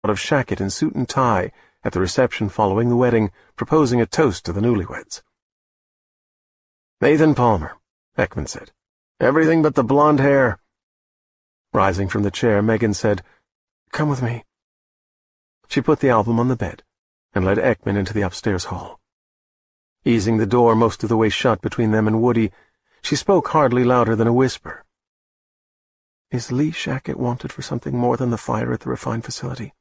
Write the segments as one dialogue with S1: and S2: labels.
S1: of Shackett in suit and tie at the reception following the wedding, proposing a toast to the newlyweds. "Nathan Palmer," Ekman said. "Everything but the blonde hair." Rising from the chair, Megan said, "Come with me." She put the album on the bed and led Ekman into the upstairs hall. Easing the door most of the way shut between them and Woody, she spoke hardly louder than a whisper. "Is Lee Shackett wanted for something more than the fire at the refined facility?"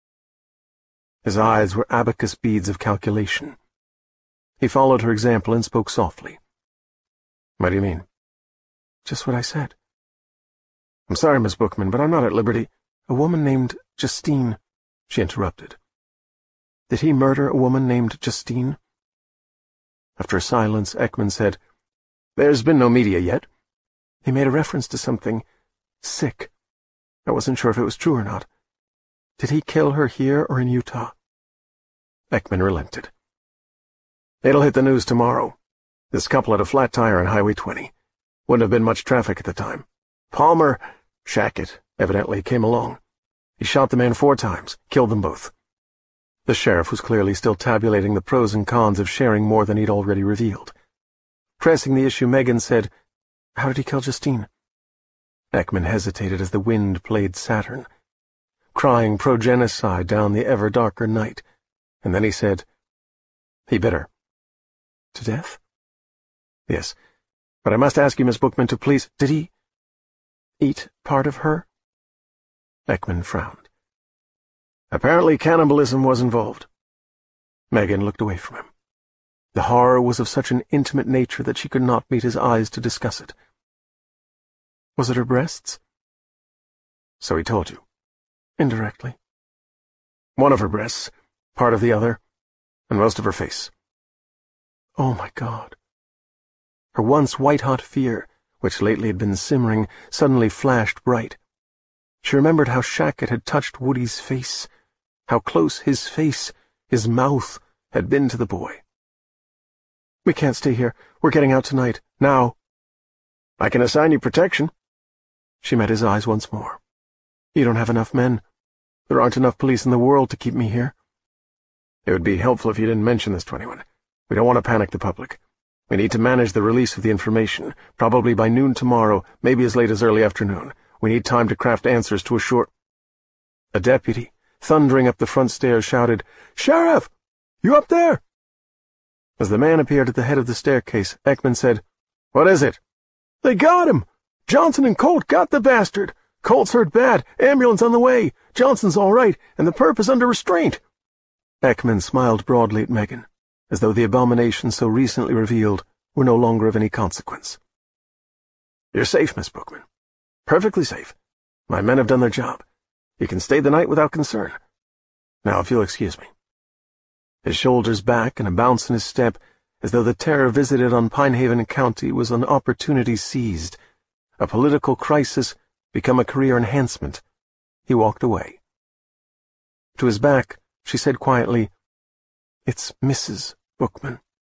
S1: His eyes were abacus beads of calculation. He followed her example and spoke softly. "What do you mean?" "Just what I said." "I'm sorry, Miss Bookman, but I'm not at liberty—" "A woman named Justine," she interrupted. "Did he murder a woman named Justine?" After a silence, Ekman said, "There's been no media yet." "He made a reference to something sick. I wasn't sure if it was true or not. Did he kill her here or in Utah?" Ekman relented. "It'll hit the news tomorrow. This couple had a flat tire on Highway 20. Wouldn't have been much traffic at the time. Palmer, Shackett, evidently came along. He shot the man 4 times, killed them both." The sheriff was clearly still tabulating the pros and cons of sharing more than he'd already revealed. Pressing the issue, Megan said, "How did he kill Justine?" Ekman hesitated as the wind played Saturn, crying pro-genocide down the ever-darker night, and then he said, "He bit her." "To death?" "Yes, but I must ask you, Miss Bookman, to please—" "Did he eat part of her?" Ekman frowned. "Apparently cannibalism was involved." Megan looked away from him. The horror was of such an intimate nature that she could not meet his eyes to discuss it. "Was it her breasts?" "So he told you." "Indirectly." "One of her breasts, part of the other, and most of her face." Oh, my God. Her once white-hot fear, which lately had been simmering, suddenly flashed bright. She remembered how Shackett had touched Woody's face, how close his face, his mouth, had been to the boy. "We can't stay here. We're getting out tonight. Now." "I can assign you protection." She met his eyes once more. "You don't have enough men. There aren't enough police in the world to keep me here." "It would be helpful if you didn't mention this to anyone. We don't want to panic the public. We need to manage the release of the information, probably by noon tomorrow, maybe as late as early afternoon. We need time to craft answers to assure—" A deputy, thundering up the front stairs, shouted, "Sheriff! You up there?" As the man appeared at the head of the staircase, Ekman said, "What is it?" "They got him! Johnson and Colt got the bastard! Colt's hurt bad, ambulance on the way, Johnson's all right, and the perp is under restraint." Ekman smiled broadly at Megan, as though the abomination so recently revealed were no longer of any consequence. "You're safe, Miss Bookman. Perfectly safe. My men have done their job. You can stay the night without concern. Now, if you'll excuse me." His shoulders back and a bounce in his step, as though the terror visited on Pinehaven County was an opportunity seized, a political crisis become a career enhancement, he walked away. To his back, she said quietly, "It's Mrs. Bookman."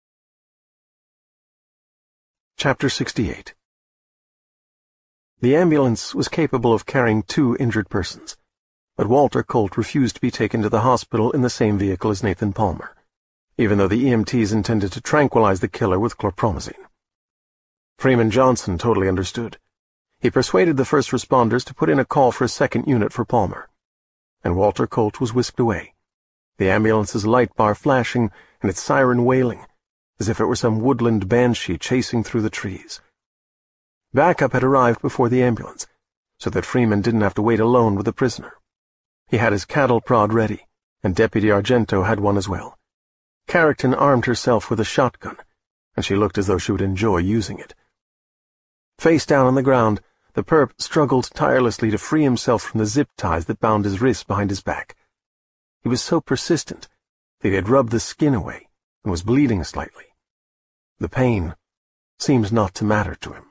S1: Chapter 68. The ambulance was capable of carrying 2 injured persons, but Walter Colt refused to be taken to the hospital in the same vehicle as Nathan Palmer, even though the EMTs intended to tranquilize the killer with chlorpromazine. Freeman Johnson totally understood. He persuaded the first responders to put in a call for a second unit for Palmer, and Walter Colt was whisked away, the ambulance's light bar flashing and its siren wailing, as if it were some woodland banshee chasing through the trees. Backup had arrived before the ambulance, so that Freeman didn't have to wait alone with the prisoner. He had his cattle prod ready, and Deputy Argento had one as well. Carrington armed herself with a shotgun, and she looked as though she would enjoy using it. Face down on the ground, the perp struggled tirelessly to free himself from the zip ties that bound his wrists behind his back. He was so persistent that he had rubbed the skin away and was bleeding slightly. The pain seemed not to matter to him.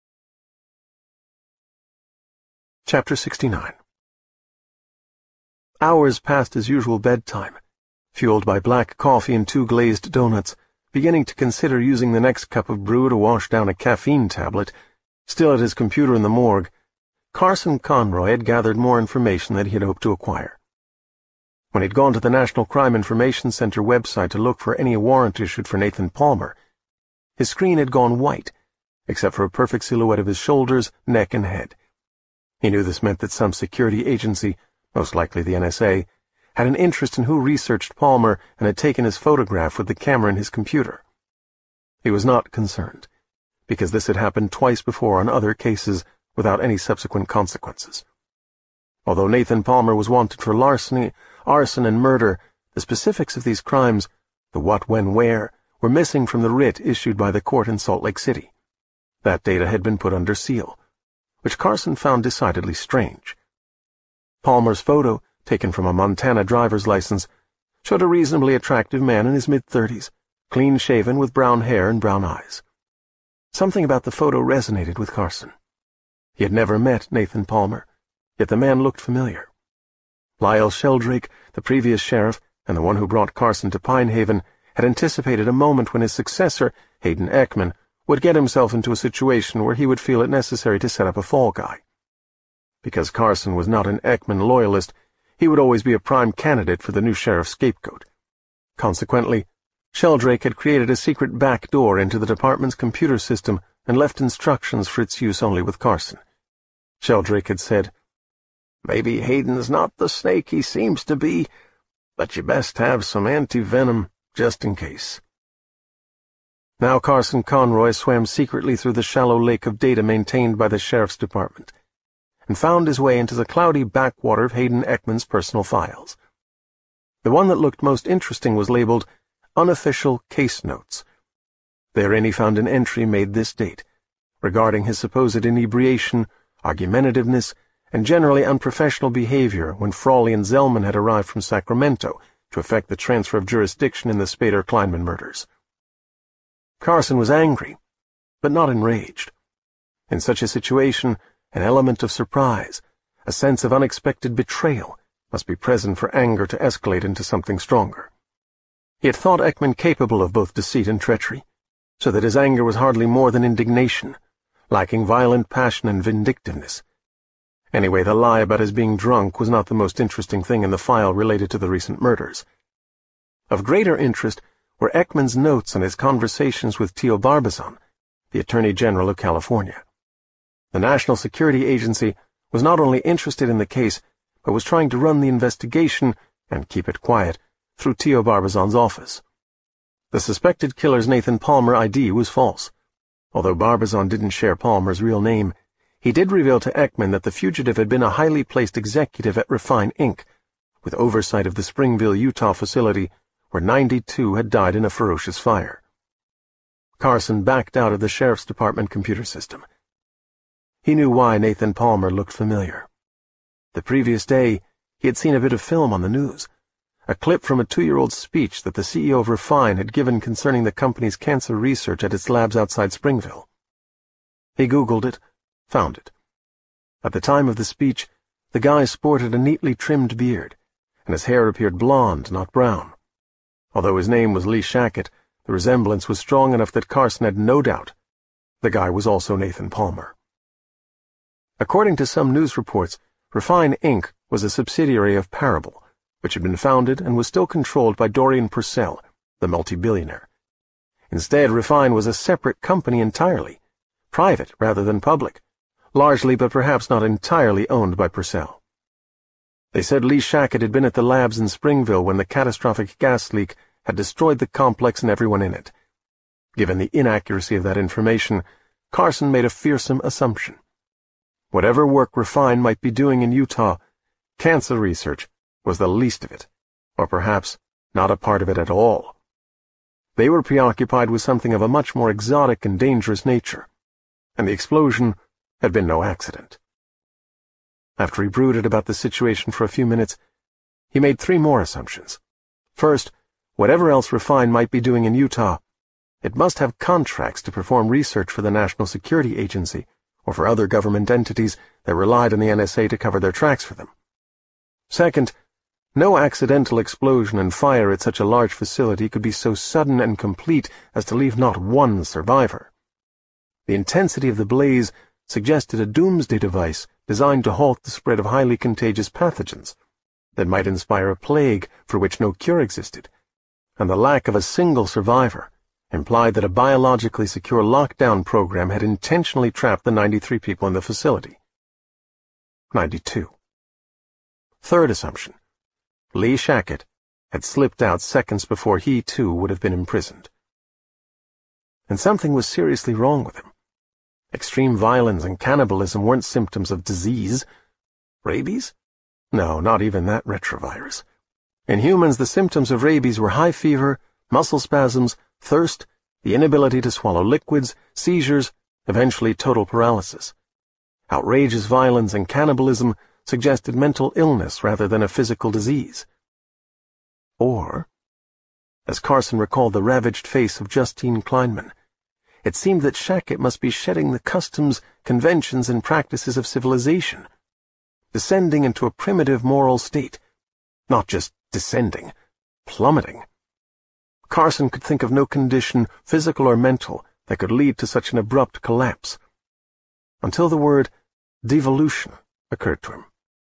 S1: Chapter 69. Hours passed his usual bedtime, fueled by black coffee and 2 glazed donuts, beginning to consider using the next cup of brew to wash down a caffeine tablet. Still at his computer in the morgue, Carson Conroy had gathered more information than he had hoped to acquire. When he'd gone to the National Crime Information Center website to look for any warrant issued for Nathan Palmer, his screen had gone white, except for a perfect silhouette of his shoulders, neck, and head. He knew this meant that some security agency, most likely the NSA, had an interest in who researched Palmer and had taken his photograph with the camera in his computer. He was not concerned, because this had happened twice before on other cases without any subsequent consequences. Although Nathan Palmer was wanted for larceny, arson, and murder, the specifics of these crimes, the what, when, where, were missing from the writ issued by the court in Salt Lake City. That data had been put under seal, which Carson found decidedly strange. Palmer's photo, taken from a Montana driver's license, showed a reasonably attractive man in his mid-30s, clean-shaven with brown hair and brown eyes. Something about the photo resonated with Carson. He had never met Nathan Palmer, yet the man looked familiar. Lyle Sheldrake, the previous sheriff, and the one who brought Carson to Pine Haven, had anticipated a moment when his successor, Hayden Ekman, would get himself into a situation where he would feel it necessary to set up a fall guy. Because Carson was not an Ekman loyalist, he would always be a prime candidate for the new sheriff's scapegoat. Consequently, Sheldrake had created a secret back door into the department's computer system and left instructions for its use only with Carson. Sheldrake had said, "Maybe Hayden's not the snake he seems to be, but you best have some anti-venom just in case." Now Carson Conroy swam secretly through the shallow lake of data maintained by the sheriff's department, and found his way into the cloudy backwater of Hayden Ekman's personal files. The one that looked most interesting was labeled Unofficial Case Notes. Therein he found an entry made this date, regarding his supposed inebriation, argumentativeness, and generally unprofessional behavior when Frawley and Zellman had arrived from Sacramento to effect the transfer of jurisdiction in the Spader-Kleinman murders. Carson was angry, but not enraged. In such a situation, an element of surprise, a sense of unexpected betrayal, must be present for anger to escalate into something stronger. He had thought Ekman capable of both deceit and treachery, so that his anger was hardly more than indignation, lacking violent passion and vindictiveness. Anyway, the lie about his being drunk was not the most interesting thing in the file related to the recent murders. Of greater interest were Ekman's notes on his conversations with Teo Barbazan, the Attorney General of California. The National Security Agency was not only interested in the case, but was trying to run the investigation, and keep it quiet, through Teo Barbazan's office. The suspected killer's Nathan Palmer ID was false. Although Barbazan didn't share Palmer's real name, he did reveal to Ekman that the fugitive had been a highly placed executive at Refine, Inc., with oversight of the Springville, Utah facility, where 92 had died in a ferocious fire. Carson backed out of the sheriff's department computer system. He knew why Nathan Palmer looked familiar. The previous day, he had seen a bit of film on the news, a clip from a 2-year-old speech that the CEO of Refine had given concerning the company's cancer research at its labs outside Springville. He Googled it, found it. At the time of the speech, the guy sported a neatly trimmed beard, and his hair appeared blonde, not brown. Although his name was Lee Shackett, the resemblance was strong enough that Carson had no doubt the guy was also Nathan Palmer. According to some news reports, Refine, Inc. was a subsidiary of Parable, which had been founded and was still controlled by Dorian Purcell, the multi-billionaire. Instead, Refine was a separate company entirely, private rather than public, largely but perhaps not entirely owned by Purcell. They said Lee Shackett had been at the labs in Springville when the catastrophic gas leak had destroyed the complex and everyone in it. Given the inaccuracy of that information, Carson made a fearsome assumption. Whatever work Refine might be doing in Utah, cancer research was the least of it, or perhaps not a part of it at all. They were preoccupied with something of a much more exotic and dangerous nature, and the explosion had been no accident. After he brooded about the situation for a few minutes, he made 3 more assumptions. First, whatever else Refine might be doing in Utah, it must have contracts to perform research for the National Security Agency or for other government entities that relied on the NSA to cover their tracks for them. Second, no accidental explosion and fire at such a large facility could be so sudden and complete as to leave not one survivor. The intensity of the blaze suggested a doomsday device designed to halt the spread of highly contagious pathogens, that might inspire a plague for which no cure existed, and the lack of a single survivor implied that a biologically secure lockdown program had intentionally trapped the 93 people in the facility. 92. Third assumption. Lee Shackett had slipped out seconds before he, too, would have been imprisoned. And something was seriously wrong with him. Extreme violence and cannibalism weren't symptoms of disease. Rabies? No, not even that retrovirus. In humans, the symptoms of rabies were high fever, muscle spasms, thirst, the inability to swallow liquids, seizures, eventually total paralysis. Outrageous violence and cannibalism suggested mental illness rather than a physical disease. Or, as Carson recalled the ravaged face of Justine Kleinman, it seemed that Shackett must be shedding the customs, conventions, and practices of civilization, descending into a primitive moral state, not just descending, plummeting. Carson could think of no condition, physical or mental, that could lead to such an abrupt collapse, until the word devolution occurred to him.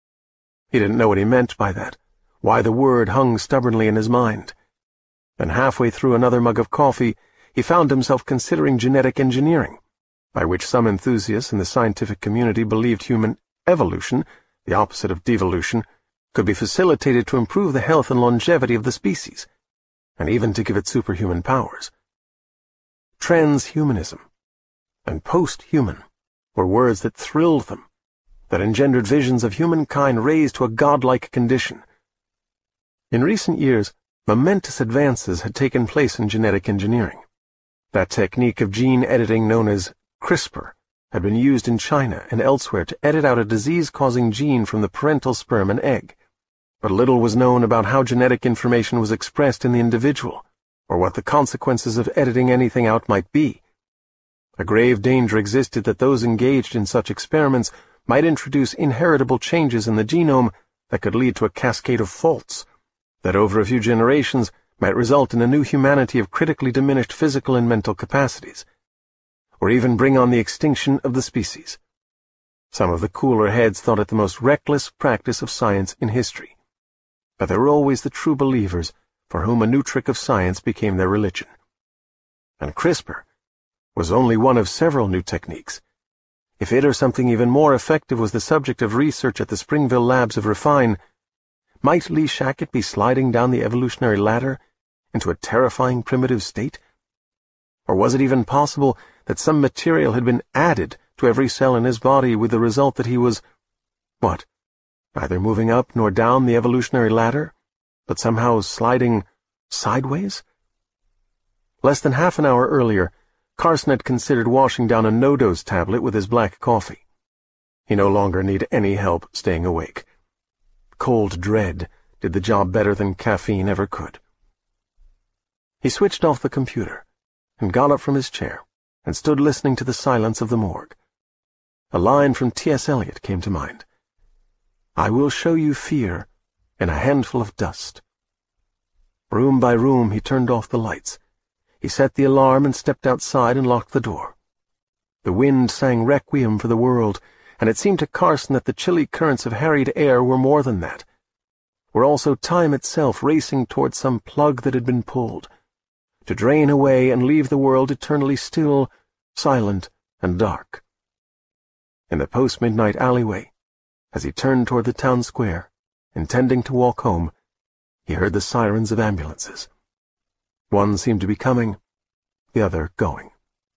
S1: He didn't know what he meant by that, why the word hung stubbornly in his mind. Then halfway through another mug of coffee, he found himself considering genetic engineering, by which some enthusiasts in the scientific community believed human evolution, the opposite of devolution, could be facilitated to improve the health and longevity of the species, and even to give it superhuman powers. Transhumanism and post-human were words that thrilled them, that engendered visions of humankind raised to a godlike condition. In recent years, momentous advances had taken place in genetic engineering. That technique of gene editing known as CRISPR had been used in China and elsewhere to edit out a disease-causing gene from the parental sperm and egg. But little was known about how genetic information was expressed in the individual, or what the consequences of editing anything out might be. A grave danger existed that those engaged in such experiments might introduce inheritable changes in the genome that could lead to a cascade of faults, that over a few generations might result in a new humanity of critically diminished physical and mental capacities, or even bring on the extinction of the species. Some of the cooler heads thought it the most reckless practice of science in history, but there were always the true believers for whom a new trick of science became their religion. And CRISPR was only one of several new techniques. If it or something even more effective was the subject of research at the Springville labs of Refine, might Lee Shackett be sliding down the evolutionary ladder into a terrifying primitive state? Or was it even possible that some material had been added to every cell in his body with the result that he was, what, neither moving up nor down the evolutionary ladder, but somehow sliding sideways? Less than half an hour earlier, Carson had considered washing down a no-dose tablet with his black coffee. He no longer needed any help staying awake. Cold dread did the job better than caffeine ever could. He switched off the computer and got up from his chair and stood listening to the silence of the morgue. A line from T.S. Eliot came to mind. "I will show you fear in a handful of dust." Room by room he turned off the lights. He set the alarm and stepped outside and locked the door. The wind sang requiem for the world, and it seemed to Carson that the chilly currents of harried air were more than that, were also time itself racing toward some plug that had been pulled, to drain away and leave the world eternally still, silent, and dark. In the post-midnight alleyway, as he turned toward the town square, intending to walk home, he heard the sirens of ambulances. One seemed to be coming, the other going.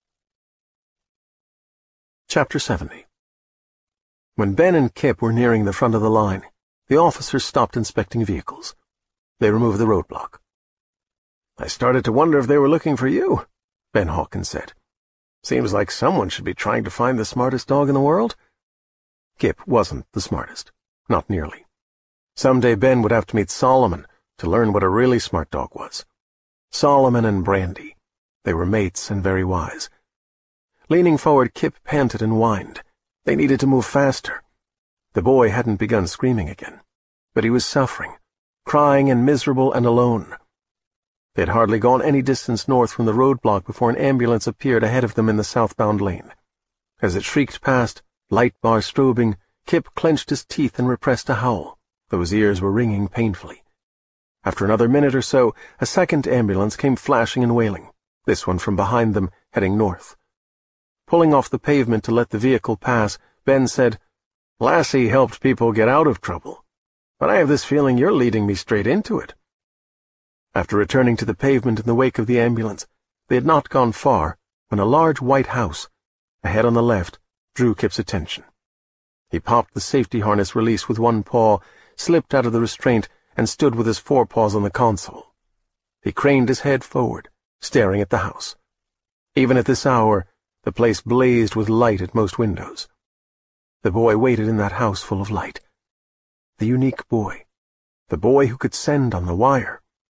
S1: Chapter 70. When Ben and Kip were nearing the front of the line, the officers stopped inspecting vehicles. They removed the roadblock. "I started to wonder if they were looking for you," Ben Hawkins said. "Seems like someone should be trying to find the smartest dog in the world." Kip wasn't the smartest, not nearly. Someday Ben would have to meet Solomon to learn what a really smart dog was. Solomon and Brandy. They were mates and very wise. Leaning forward, Kip panted and whined. They needed to move faster. The boy hadn't begun screaming again, but he was suffering, crying and miserable and alone. They had hardly gone any distance north from the roadblock before an ambulance appeared ahead of them in the southbound lane. As it shrieked past, light bar strobing, Kip clenched his teeth and repressed a howl. Those ears were ringing painfully. After another minute or so, a second ambulance came flashing and wailing, this one from behind them, heading north. Pulling off the pavement to let the vehicle pass, Ben said, "Lassie helped people get out of trouble, but I have this feeling you're leading me straight into it." After returning to the pavement in the wake of the ambulance, they had not gone far when a large white house, ahead on the left, drew Kip's attention. He popped the safety harness release with one paw, slipped out of the restraint, and stood with his forepaws on the console. He craned his head forward, staring at the house. Even at this hour, the place blazed with light at most windows. The boy waited in that house full of light. The unique boy. The boy who could send on the wire.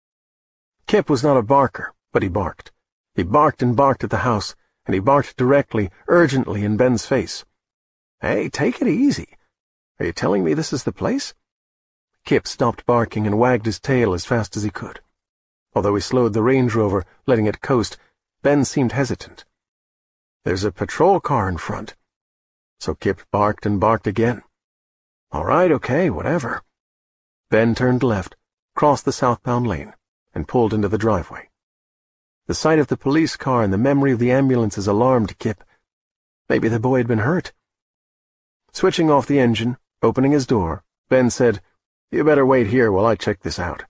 S1: Kip was not a barker, but he barked. He barked and barked at the house, and he barked directly, urgently in Ben's face. "Hey, take it easy. Are you telling me this is the place?" Kip stopped barking and wagged his tail as fast as he could. Although he slowed the Range Rover, letting it coast, Ben seemed hesitant. "There's a patrol car in front." So Kip barked and barked again. "All right, okay, whatever." Ben turned left, crossed the southbound lane, and pulled into the driveway. The sight of the police car and the memory of the ambulances alarmed Kip. Maybe the boy had been hurt. Switching off the engine, opening his door, Ben said, "You better wait here while I check this out."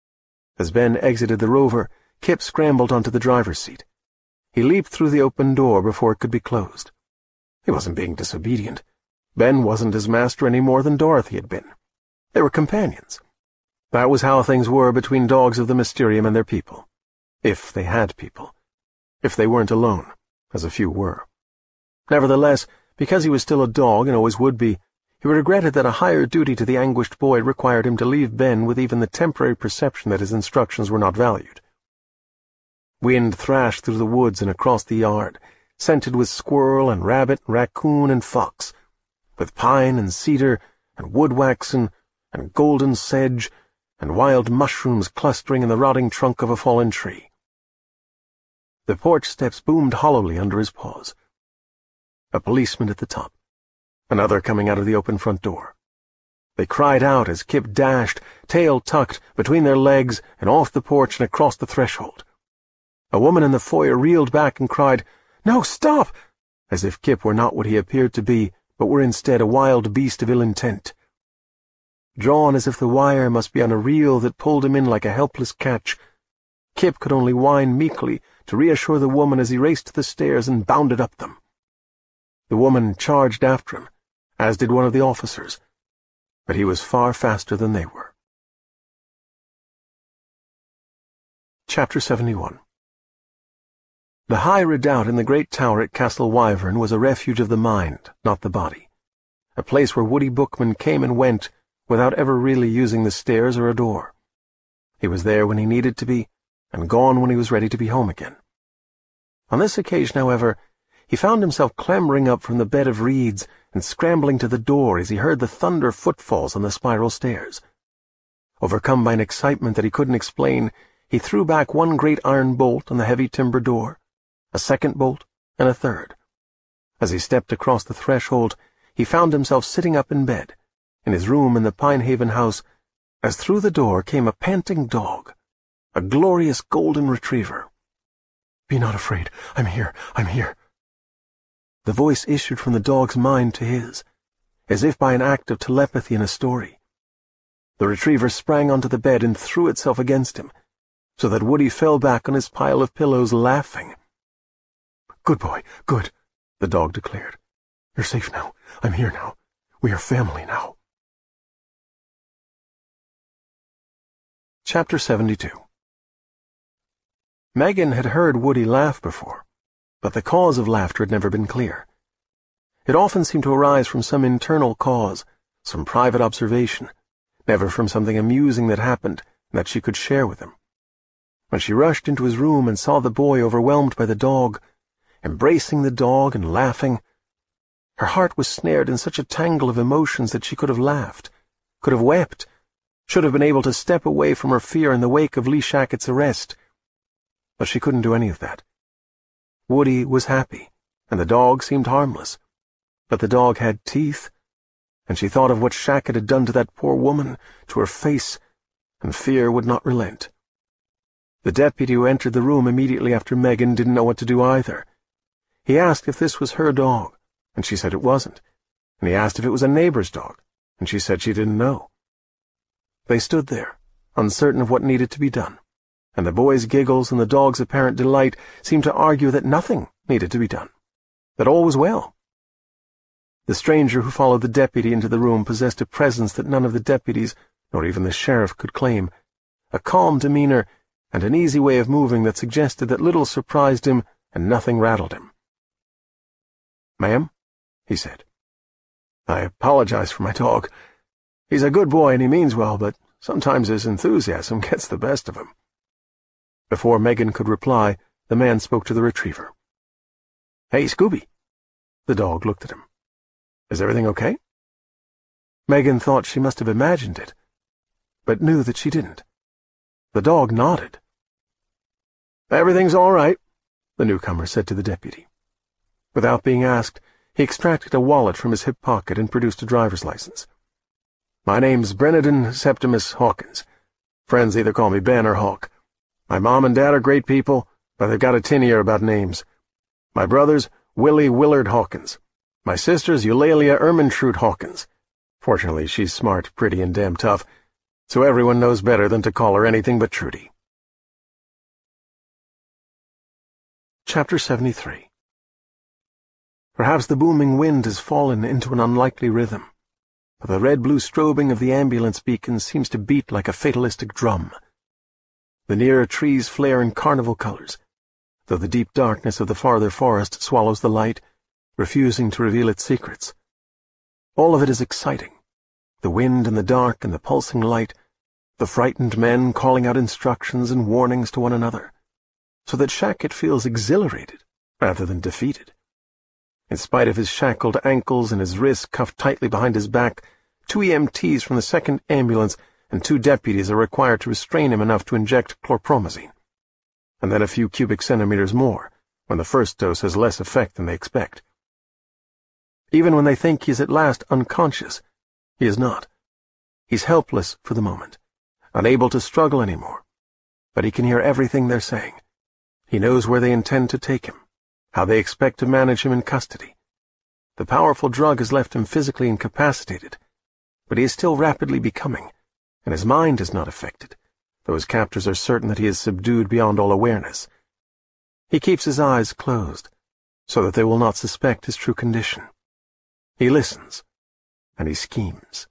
S1: As Ben exited the Rover, Kip scrambled onto the driver's seat. He leaped through the open door before it could be closed. He wasn't being disobedient. Ben wasn't his master any more than Dorothy had been. They were companions. That was how things were between dogs of the Mysterium and their people. If they had people. If they weren't alone, as a few were. Nevertheless, because he was still a dog and always would be, he regretted that a higher duty to the anguished boy required him to leave Ben with even the temporary perception that his instructions were not valued. Wind thrashed through the woods and across the yard, scented with squirrel and rabbit, raccoon and fox, with pine and cedar and woodwaxen and golden sedge and wild mushrooms clustering in the rotting trunk of a fallen tree. The porch steps boomed hollowly under his paws. A policeman at the top. Another coming out of the open front door. They cried out as Kip dashed, tail tucked, between their legs and off the porch and across the threshold. A woman in the foyer reeled back and cried, "No, stop!" as if Kip were not what he appeared to be, but were instead a wild beast of ill intent. Drawn as if the wire must be on a reel that pulled him in like a helpless catch, Kip could only whine meekly to reassure the woman as he raced to the stairs and bounded up them. The woman charged after him, as did one of the officers, but he was far faster than they were. Chapter 71. The high redoubt in the great tower at Castle Wyvern was a refuge of the mind, not the body. A place where Woody Bookman came and went without ever really using the stairs or a door. He was there when he needed to be, and gone when he was ready to be home again. On this occasion, however, he found himself clambering up from the bed of reeds and scrambling to the door as he heard the thunder footfalls on the spiral stairs. Overcome by an excitement that he couldn't explain, he threw back one great iron bolt on the heavy timber door, a second bolt, and a third. As he stepped across the threshold, he found himself sitting up in bed, in his room in the Pinehaven house, as through the door came a panting dog, a glorious golden retriever. "Be not afraid. I'm here. I'm here." The voice issued from the dog's mind to his, as if by an act of telepathy in a story. The retriever sprang onto the bed and threw itself against him, so that Woody fell back on his pile of pillows laughing. "Good boy, good," the dog declared. "You're safe now. I'm here now. We are family now." Chapter 72. Megan had heard Woody laugh before, but the cause of laughter had never been clear. It often seemed to arise from some internal cause, some private observation, never from something amusing that happened and that she could share with him. When she rushed into his room and saw the boy overwhelmed by the dog, embracing the dog and laughing, her heart was snared in such a tangle of emotions that she could have laughed, could have wept, should have been able to step away from her fear in the wake of Lee Shackett's arrest. But she couldn't do any of that. Woody was happy, and the dog seemed harmless, but the dog had teeth, and she thought of what Shackett had done to that poor woman, to her face, and fear would not relent. The deputy who entered the room immediately after Megan didn't know what to do either. He asked if this was her dog, and she said it wasn't, and he asked if it was a neighbor's dog, and she said she didn't know. They stood there, uncertain of what needed to be done, and the boy's giggles and the dog's apparent delight seemed to argue that nothing needed to be done, that all was well. The stranger who followed the deputy into the room possessed a presence that none of the deputies, nor even the sheriff, could claim, a calm demeanor and an easy way of moving that suggested that little surprised him and nothing rattled him. "Ma'am," he said, "I apologize for my dog. He's a good boy and he means well, but sometimes his enthusiasm gets the best of him." Before Megan could reply, the man spoke to the retriever. "Hey, Scooby." The dog looked at him. "Is everything okay?" Megan thought she must have imagined it, but knew that she didn't. The dog nodded. "Everything's all right," the newcomer said to the deputy. Without being asked, he extracted a wallet from his hip pocket and produced a driver's license. "My name's Brenadon Septimus Hawkins. Friends either call me Ben or Hawk. My mom and dad are great people, but they've got a tin ear about names. My brother's Willie Willard Hawkins. My sister's Eulalia Ermintrude Hawkins. Fortunately, she's smart, pretty, and damn tough, so everyone knows better than to call her anything but Trudy." Chapter 73. Perhaps the booming wind has fallen into an unlikely rhythm, but the red-blue strobing of the ambulance beacon seems to beat like a fatalistic drum. The nearer trees flare in carnival colors, though the deep darkness of the farther forest swallows the light, refusing to reveal its secrets. All of it is exciting. The wind and the dark and the pulsing light, the frightened men calling out instructions and warnings to one another, so that Shackett feels exhilarated rather than defeated. In spite of his shackled ankles and his wrists cuffed tightly behind his back, 2 EMTs from the 2nd ambulance and 2 deputies are required to restrain him enough to inject chlorpromazine, and then a few cubic centimeters more, when the first dose has less effect than they expect. Even when they think he is at last unconscious, he is not. He's helpless for the moment, unable to struggle anymore, but he can hear everything they're saying. He knows where they intend to take him, how they expect to manage him in custody. The powerful drug has left him physically incapacitated, but he is still rapidly becoming, and his mind is not affected, though his captors are certain that he is subdued beyond all awareness. He keeps his eyes closed, so that they will not suspect his true condition. He listens, and he schemes.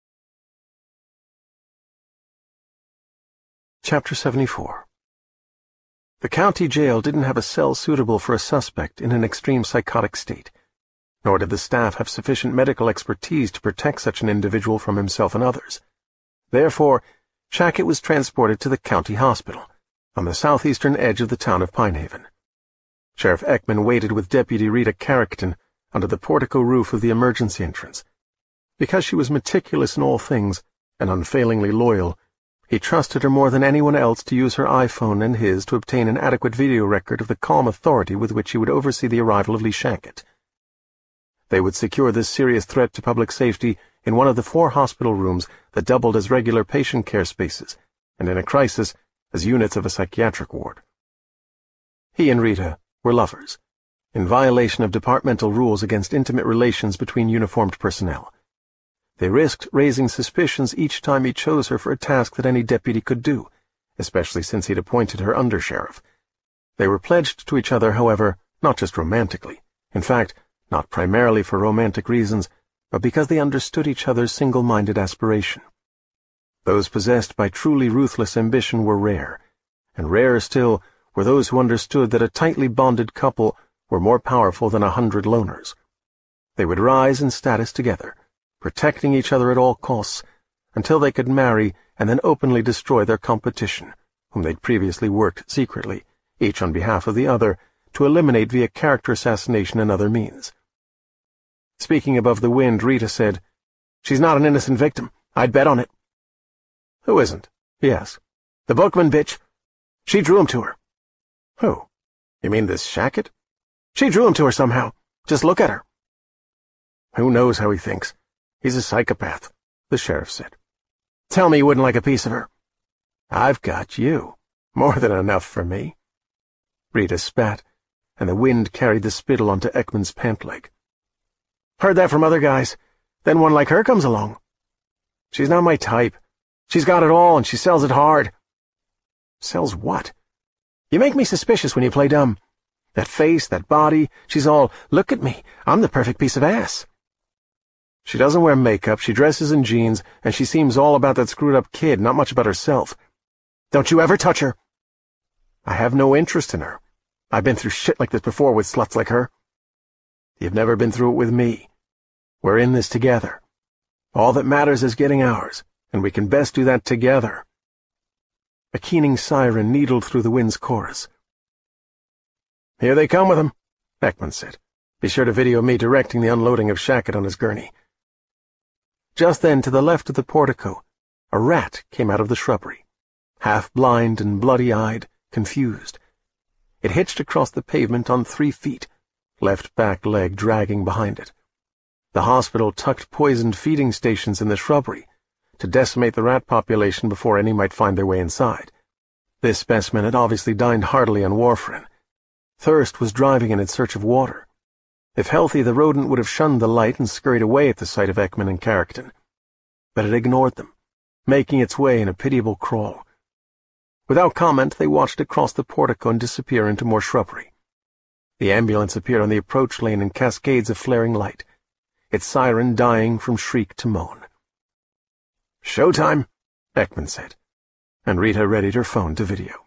S1: Chapter 74. The county jail didn't have a cell suitable for a suspect in an extreme psychotic state, nor did the staff have sufficient medical expertise to protect such an individual from himself and others. Therefore, Shackett was transported to the county hospital, on the southeastern edge of the town of Pinehaven. Sheriff Ekman waited with Deputy Rita Carrickton under the portico roof of the emergency entrance. Because she was meticulous in all things and unfailingly loyal, he trusted her more than anyone else to use her iPhone and his to obtain an adequate video record of the calm authority with which he would oversee the arrival of Lee Shackett. They would secure this serious threat to public safety in one of the 4 hospital rooms that doubled as regular patient care spaces, and in a crisis as units of a psychiatric ward. He and Rita were lovers, in violation of departmental rules against intimate relations between uniformed personnel. They risked raising suspicions each time he chose her for a task that any deputy could do, especially since he'd appointed her undersheriff. They were pledged to each other, however, not just romantically, in fact, not primarily for romantic reasons, but because they understood each other's single-minded aspiration. Those possessed by truly ruthless ambition were rare, and rarer still were those who understood that a tightly bonded couple were more powerful than 100 loners. They would rise in status together, protecting each other at all costs, until they could marry and then openly destroy their competition, whom they'd previously worked secretly, each on behalf of the other, to eliminate via character assassination and other means. Speaking above the wind, Rita said, "She's not an innocent victim. I'd bet on it." "Who isn't?" he asked. "The Bookman bitch. She drew him to her." "Who? You mean this Shackett?" "She drew him to her somehow. Just look at her." "Who knows how he thinks? He's a psychopath, the sheriff said. Tell me you wouldn't like a piece of her. I've got you. More than enough for me. Rita spat, and the wind carried the spittle onto Ekman's pant leg. Heard that from other guys. Then one like her comes along. She's not my type. She's got it all, and she sells it hard. Sells what? You make me suspicious when you play dumb. That face, that body, she's all, look at me, I'm the perfect piece of ass. She doesn't wear makeup, she dresses in jeans, and she seems all about that screwed-up kid, not much about herself. Don't you ever touch her. I have no interest in her. I've been through shit like this before with sluts like her. You've never been through it with me. We're in this together. All that matters is getting ours, and we can best do that together. A keening siren needled through the wind's chorus. Here they come with him, Ekman said. Be sure to video me directing the unloading of Shackett on his gurney. Just then, to the left of the portico, a rat came out of the shrubbery, half-blind and bloody-eyed, confused. It hitched across the pavement on 3 feet, left back leg dragging behind it. The hospital tucked poisoned feeding stations in the shrubbery to decimate the rat population before any might find their way inside. This specimen had obviously dined heartily on warfarin. Thirst was driving it in search of water. If healthy, the rodent would have shunned the light and scurried away at the sight of Ekman and Carrickton. But it ignored them, making its way in a pitiable crawl. Without comment, they watched it cross the portico and disappear into more shrubbery. The ambulance appeared on the approach lane in cascades of flaring light, its siren dying from shriek to moan. "Showtime," Ekman said, and Rita readied her phone to video.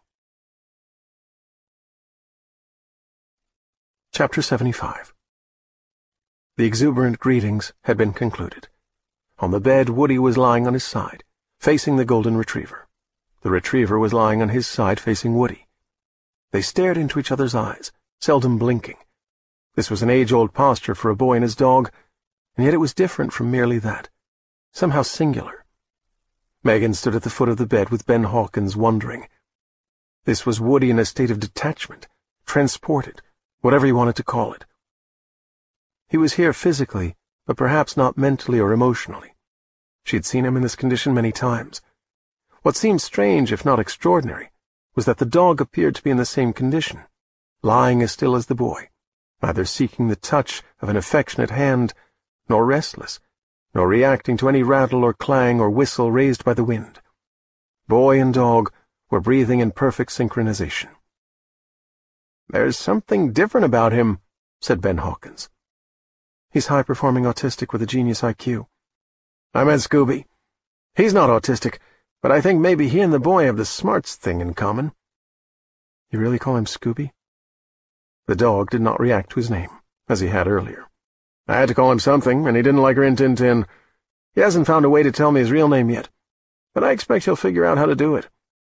S1: Chapter 75. The exuberant greetings had been concluded. On the bed, Woody was lying on his side, facing the golden retriever. The retriever was lying on his side, facing Woody. They stared into each other's eyes, seldom blinking. This was an age-old posture for a boy and his dog, and yet it was different from merely that, somehow singular. Megan stood at the foot of the bed with Ben Hawkins, wondering. This was Woody in a state of detachment, transported, whatever you wanted to call it. He was here physically, but perhaps not mentally or emotionally. She had seen him in this condition many times. What seemed strange, if not extraordinary, was that the dog appeared to be in the same condition, lying as still as the boy, neither seeking the touch of an affectionate hand, nor restless, nor reacting to any rattle or clang or whistle raised by the wind. Boy and dog were breathing in perfect synchronization. "There's something different about him," said Ben Hawkins. "He's high-performing autistic with a genius IQ. I meant Scooby. He's not autistic, but I think maybe he and the boy have the smarts thing in common." "You really call him Scooby?" The dog did not react to his name, as he had earlier. "I had to call him something, and he didn't like Rin Tin Tin. He hasn't found a way to tell me his real name yet, but I expect he'll figure out how to do it."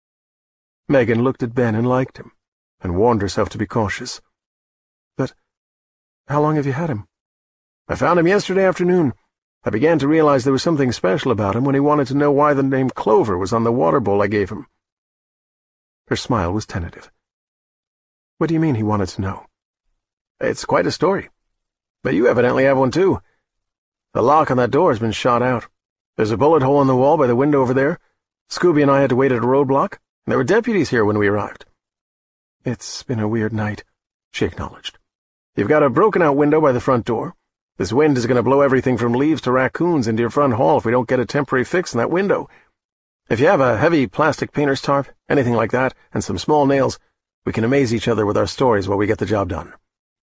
S1: Megan looked at Ben and liked him, and warned herself to be cautious. "But how long have you had him?" "I found him yesterday afternoon. I began to realize there was something special about him when he wanted to know why the name Clover was on the water bowl I gave him." Her smile was tentative. "What do you mean he wanted to know?" "It's quite a story. But you evidently have one, too. The lock on that door has been shot out. There's a bullet hole in the wall by the window over there. Scooby and I had to wait at a roadblock. There were deputies here when we arrived." "It's been a weird night," she acknowledged. "You've got a broken-out window by the front door. This wind is going to blow everything from leaves to raccoons into your front hall if we don't get a temporary fix in that window. If you have a heavy plastic painter's tarp, anything like that, and some small nails, we can amaze each other with our stories while we get the job done."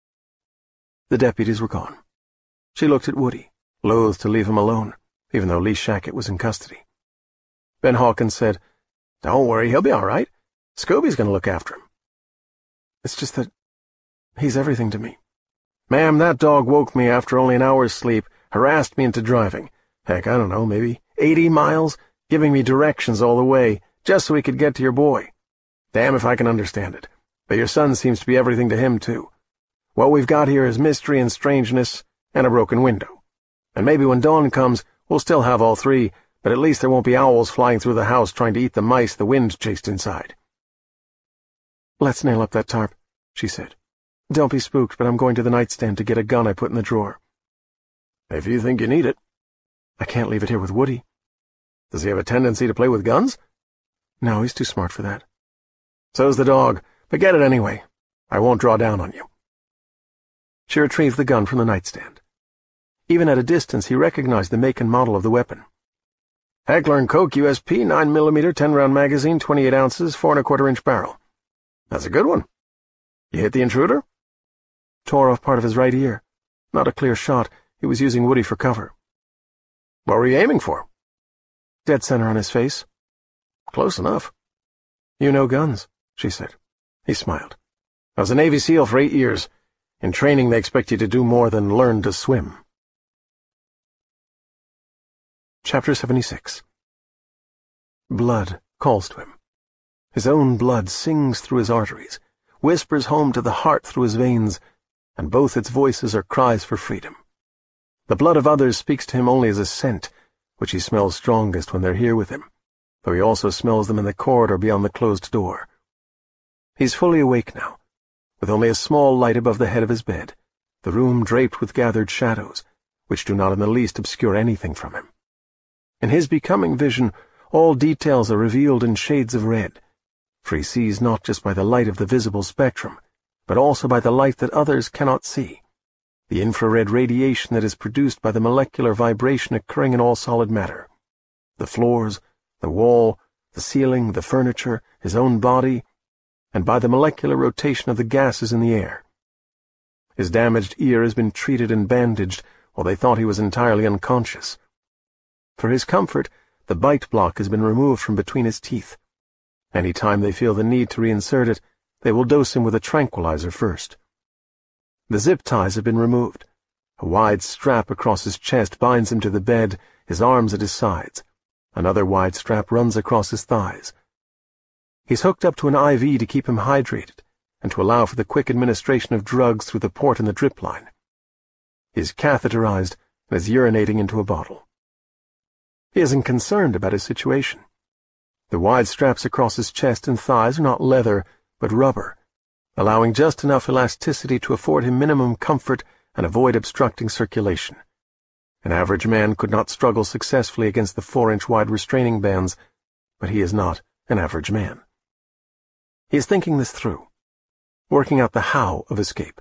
S1: The deputies were gone. She looked at Woody, loath to leave him alone, even though Lee Shackett was in custody. Ben Hawkins said, "Don't worry, he'll be all right. Scooby's going to look after him." "It's just that he's everything to me." "Ma'am, that dog woke me after only an hour's sleep, harassed me into driving. Heck, I don't know, maybe 80 miles, giving me directions all the way, just so he could get to your boy. Damn if I can understand it. But your son seems to be everything to him, too. What we've got here is mystery and strangeness and a broken window. And maybe when dawn comes, we'll still have all three, but at least there won't be owls flying through the house trying to eat the mice the wind chased inside." "Let's nail up that tarp," she said. "Don't be spooked, but I'm going to the nightstand to get a gun I put in the drawer." "If you think you need it." I can't leave it here with Woody.
S2: Does he have a tendency to play with guns?
S1: No, he's too smart for that.
S2: So's the dog, but get it anyway. I won't draw down on you.
S1: She retrieved the gun from the nightstand. Even at a distance, he recognized the make and model of the weapon.
S2: Heckler & Koch USP 9mm 10-round magazine, 28 ounces, 4¼ inch barrel. That's a good one. You hit the intruder?
S1: Tore off part of his right ear. Not a clear shot. He was using Woody for cover.
S2: What were you aiming for?
S1: Dead center on his face.
S2: Close enough.
S1: You know guns, she said. He smiled.
S2: I was a Navy SEAL for 8 years. In training, they expect you to do more than learn to swim.
S1: Chapter 76. Blood calls to him. His own blood sings through his arteries, whispers home to the heart through his veins, and both its voices are cries for freedom. The blood of others speaks to him only as a scent, which he smells strongest when they're here with him, though he also smells them in the corridor beyond the closed door. He's fully awake now, with only a small light above the head of his bed, the room draped with gathered shadows, which do not in the least obscure anything from him. In his becoming vision, all details are revealed in shades of red, for he sees not just by the light of the visible spectrum, but also by the light that others cannot see, the infrared radiation that is produced by the molecular vibration occurring in all solid matter. The floors, the wall, the ceiling, the furniture, his own body, and by the molecular rotation of the gases in the air. His damaged ear has been treated and bandaged while they thought he was entirely unconscious. For his comfort, the bite block has been removed from between his teeth. Any time they feel the need to reinsert it, they will dose him with a tranquilizer first. The zip ties have been removed. A wide strap across his chest binds him to the bed, his arms at his sides. Another wide strap runs across his thighs. He's hooked up to an IV to keep him hydrated and to allow for the quick administration of drugs through the port in the drip line. He's catheterized and is urinating into a bottle. He isn't concerned about his situation. The wide straps across his chest and thighs are not leather, but rubber, allowing just enough elasticity to afford him minimum comfort and avoid obstructing circulation. An average man could not struggle successfully against the 4-inch wide restraining bands, but he is not an average man. He is thinking this through, working out the how of escape.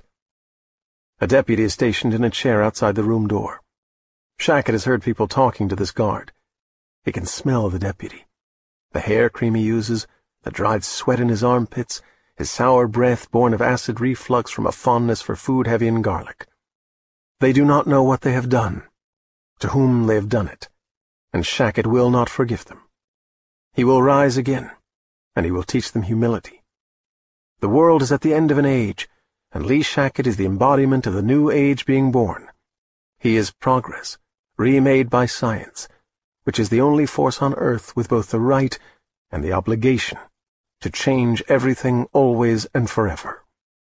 S1: A deputy is stationed in a chair outside the room door. Shackett has heard people talking to this guard. He can smell the deputy. The hair cream he uses, the dried sweat in his armpits, his sour breath born of acid reflux from a fondness for food heavy in garlic. They do not know what they have done, to whom they have done it, and Shackett will not forgive them. He will rise again, and he will teach them humility. The world is at the end of an age, and Lee Shackett is the embodiment of the new age being born. He is progress, remade by science, which is the only force on earth with both the right and the obligation to change everything always and forever.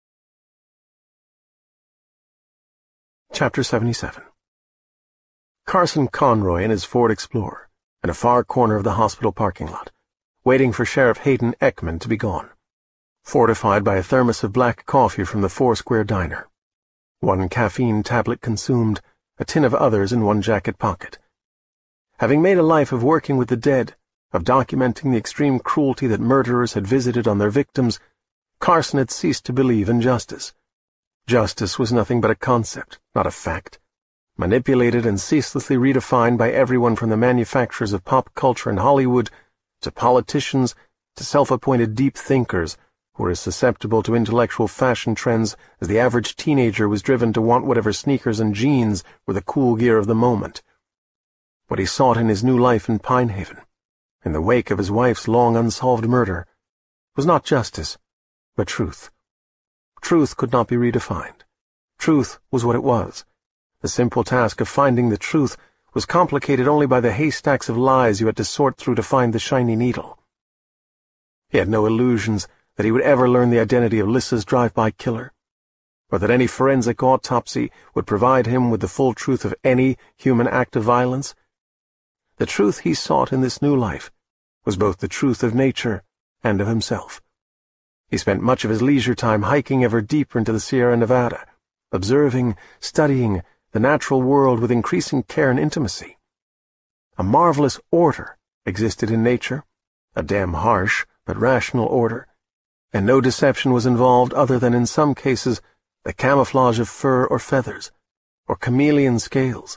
S1: Chapter 77. Carson Conroy in his Ford Explorer, in a far corner of the hospital parking lot, waiting for Sheriff Hayden Ekman to be gone, fortified by a thermos of black coffee from the Foursquare Diner. One caffeine tablet consumed, a tin of others in one jacket pocket. Having made a life of working with the dead, of documenting the extreme cruelty that murderers had visited on their victims, Carson had ceased to believe in justice. Justice was nothing but a concept, not a fact, manipulated and ceaselessly redefined by everyone from the manufacturers of pop culture in Hollywood to politicians to self-appointed deep thinkers who were as susceptible to intellectual fashion trends as the average teenager was driven to want whatever sneakers and jeans were the cool gear of the moment. What he sought in his new life in Pine Haven, in the wake of his wife's long unsolved murder, was not justice, but truth. Truth could not be redefined. Truth was what it was. The simple task of finding the truth was complicated only by the haystacks of lies you had to sort through to find the shiny needle. He had no illusions that he would ever learn the identity of Lissa's drive-by killer, or that any forensic autopsy would provide him with the full truth of any human act of violence. The truth he sought in this new life was both the truth of nature and of himself. He spent much of his leisure time hiking ever deeper into the Sierra Nevada, observing, studying the natural world with increasing care and intimacy. A marvelous order existed in nature, a damn harsh but rational order, and no deception was involved other than in some cases the camouflage of fur or feathers, or chameleon scales.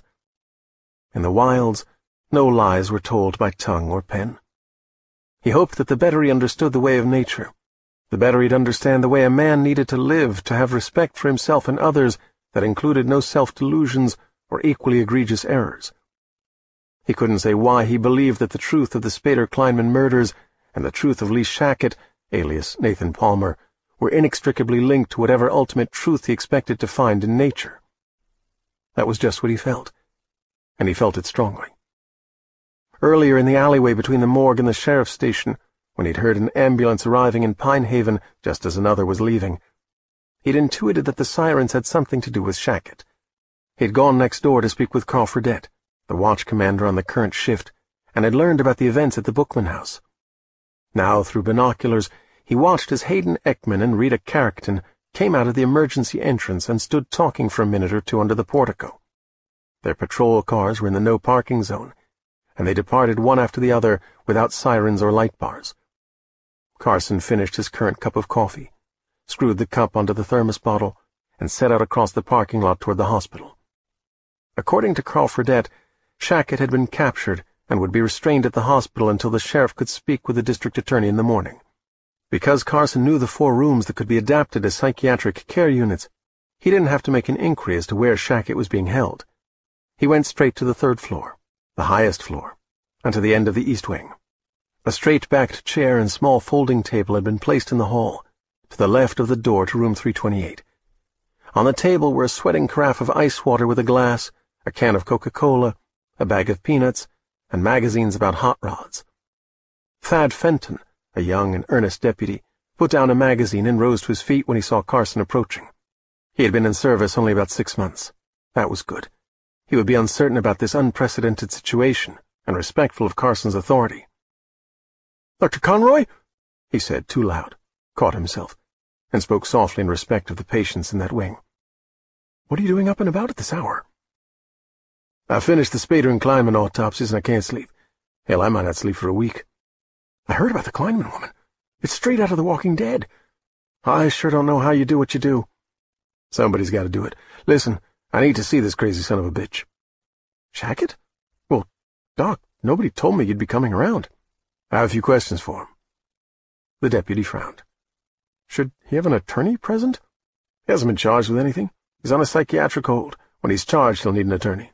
S1: In the wilds, no lies were told by tongue or pen. He hoped that the better he understood the way of nature, the better he'd understand the way a man needed to live to have respect for himself and others that included no self-delusions or equally egregious errors. He couldn't say why he believed that the truth of the Spader-Kleinman murders and the truth of Lee Shackett, alias Nathan Palmer, were inextricably linked to whatever ultimate truth he expected to find in nature. That was just what he felt, and he felt it strongly. Earlier in the alleyway between the morgue and the sheriff's station, when he'd heard an ambulance arriving in Pine Haven just as another was leaving, he'd intuited that the sirens had something to do with Shackett. He'd gone next door to speak with Carl Fredette, the watch commander on the current shift, and had learned about the events at the Bookman house. Now, through binoculars, he watched as Hayden Ekman and Rita Carrickton came out of the emergency entrance and stood talking for a minute or two under the portico. Their patrol cars were in the no-parking zone, and they departed one after the other without sirens or light bars. Carson finished his current cup of coffee, screwed the cup onto the thermos bottle, and set out across the parking lot toward the hospital. According to Carl Fredette, Shackett had been captured and would be restrained at the hospital until the sheriff could speak with the district attorney in the morning. Because Carson knew the 4 rooms that could be adapted as psychiatric care units, he didn't have to make an inquiry as to where Shackett was being held. He went straight to the 3rd floor, the highest floor, and to the end of the east wing. A straight-backed chair and small folding table had been placed in the hall, to the left of the door to room 328. On the table were a sweating carafe of ice water with a glass, a can of Coca-Cola, a bag of peanuts, and magazines about hot rods. Thad Fenton, a young and earnest deputy, put down a magazine and rose to his feet when he saw Carson approaching. He had been in service only about 6 months. That was good. He would be uncertain about this unprecedented situation and respectful of Carson's authority. "Dr. Conroy?" he said, too loud, caught himself, and spoke softly in respect of the patients in that wing. "What are you doing up and about at this hour?" "I finished the Spader and Kleinman autopsies and I can't sleep. Hell, I might not sleep for a week." "I heard about the Kleinman woman. It's straight out of The Walking Dead." "I sure don't know how you do what you do." "Somebody's got to do it. Listen, I need to see this crazy son of a bitch." "Shackett? Well, Doc, nobody told me you'd be coming around." "I have a few questions for him." The deputy frowned. "Should he have an attorney present?" "He hasn't been charged with anything. He's on a psychiatric hold. When he's charged, he'll need an attorney."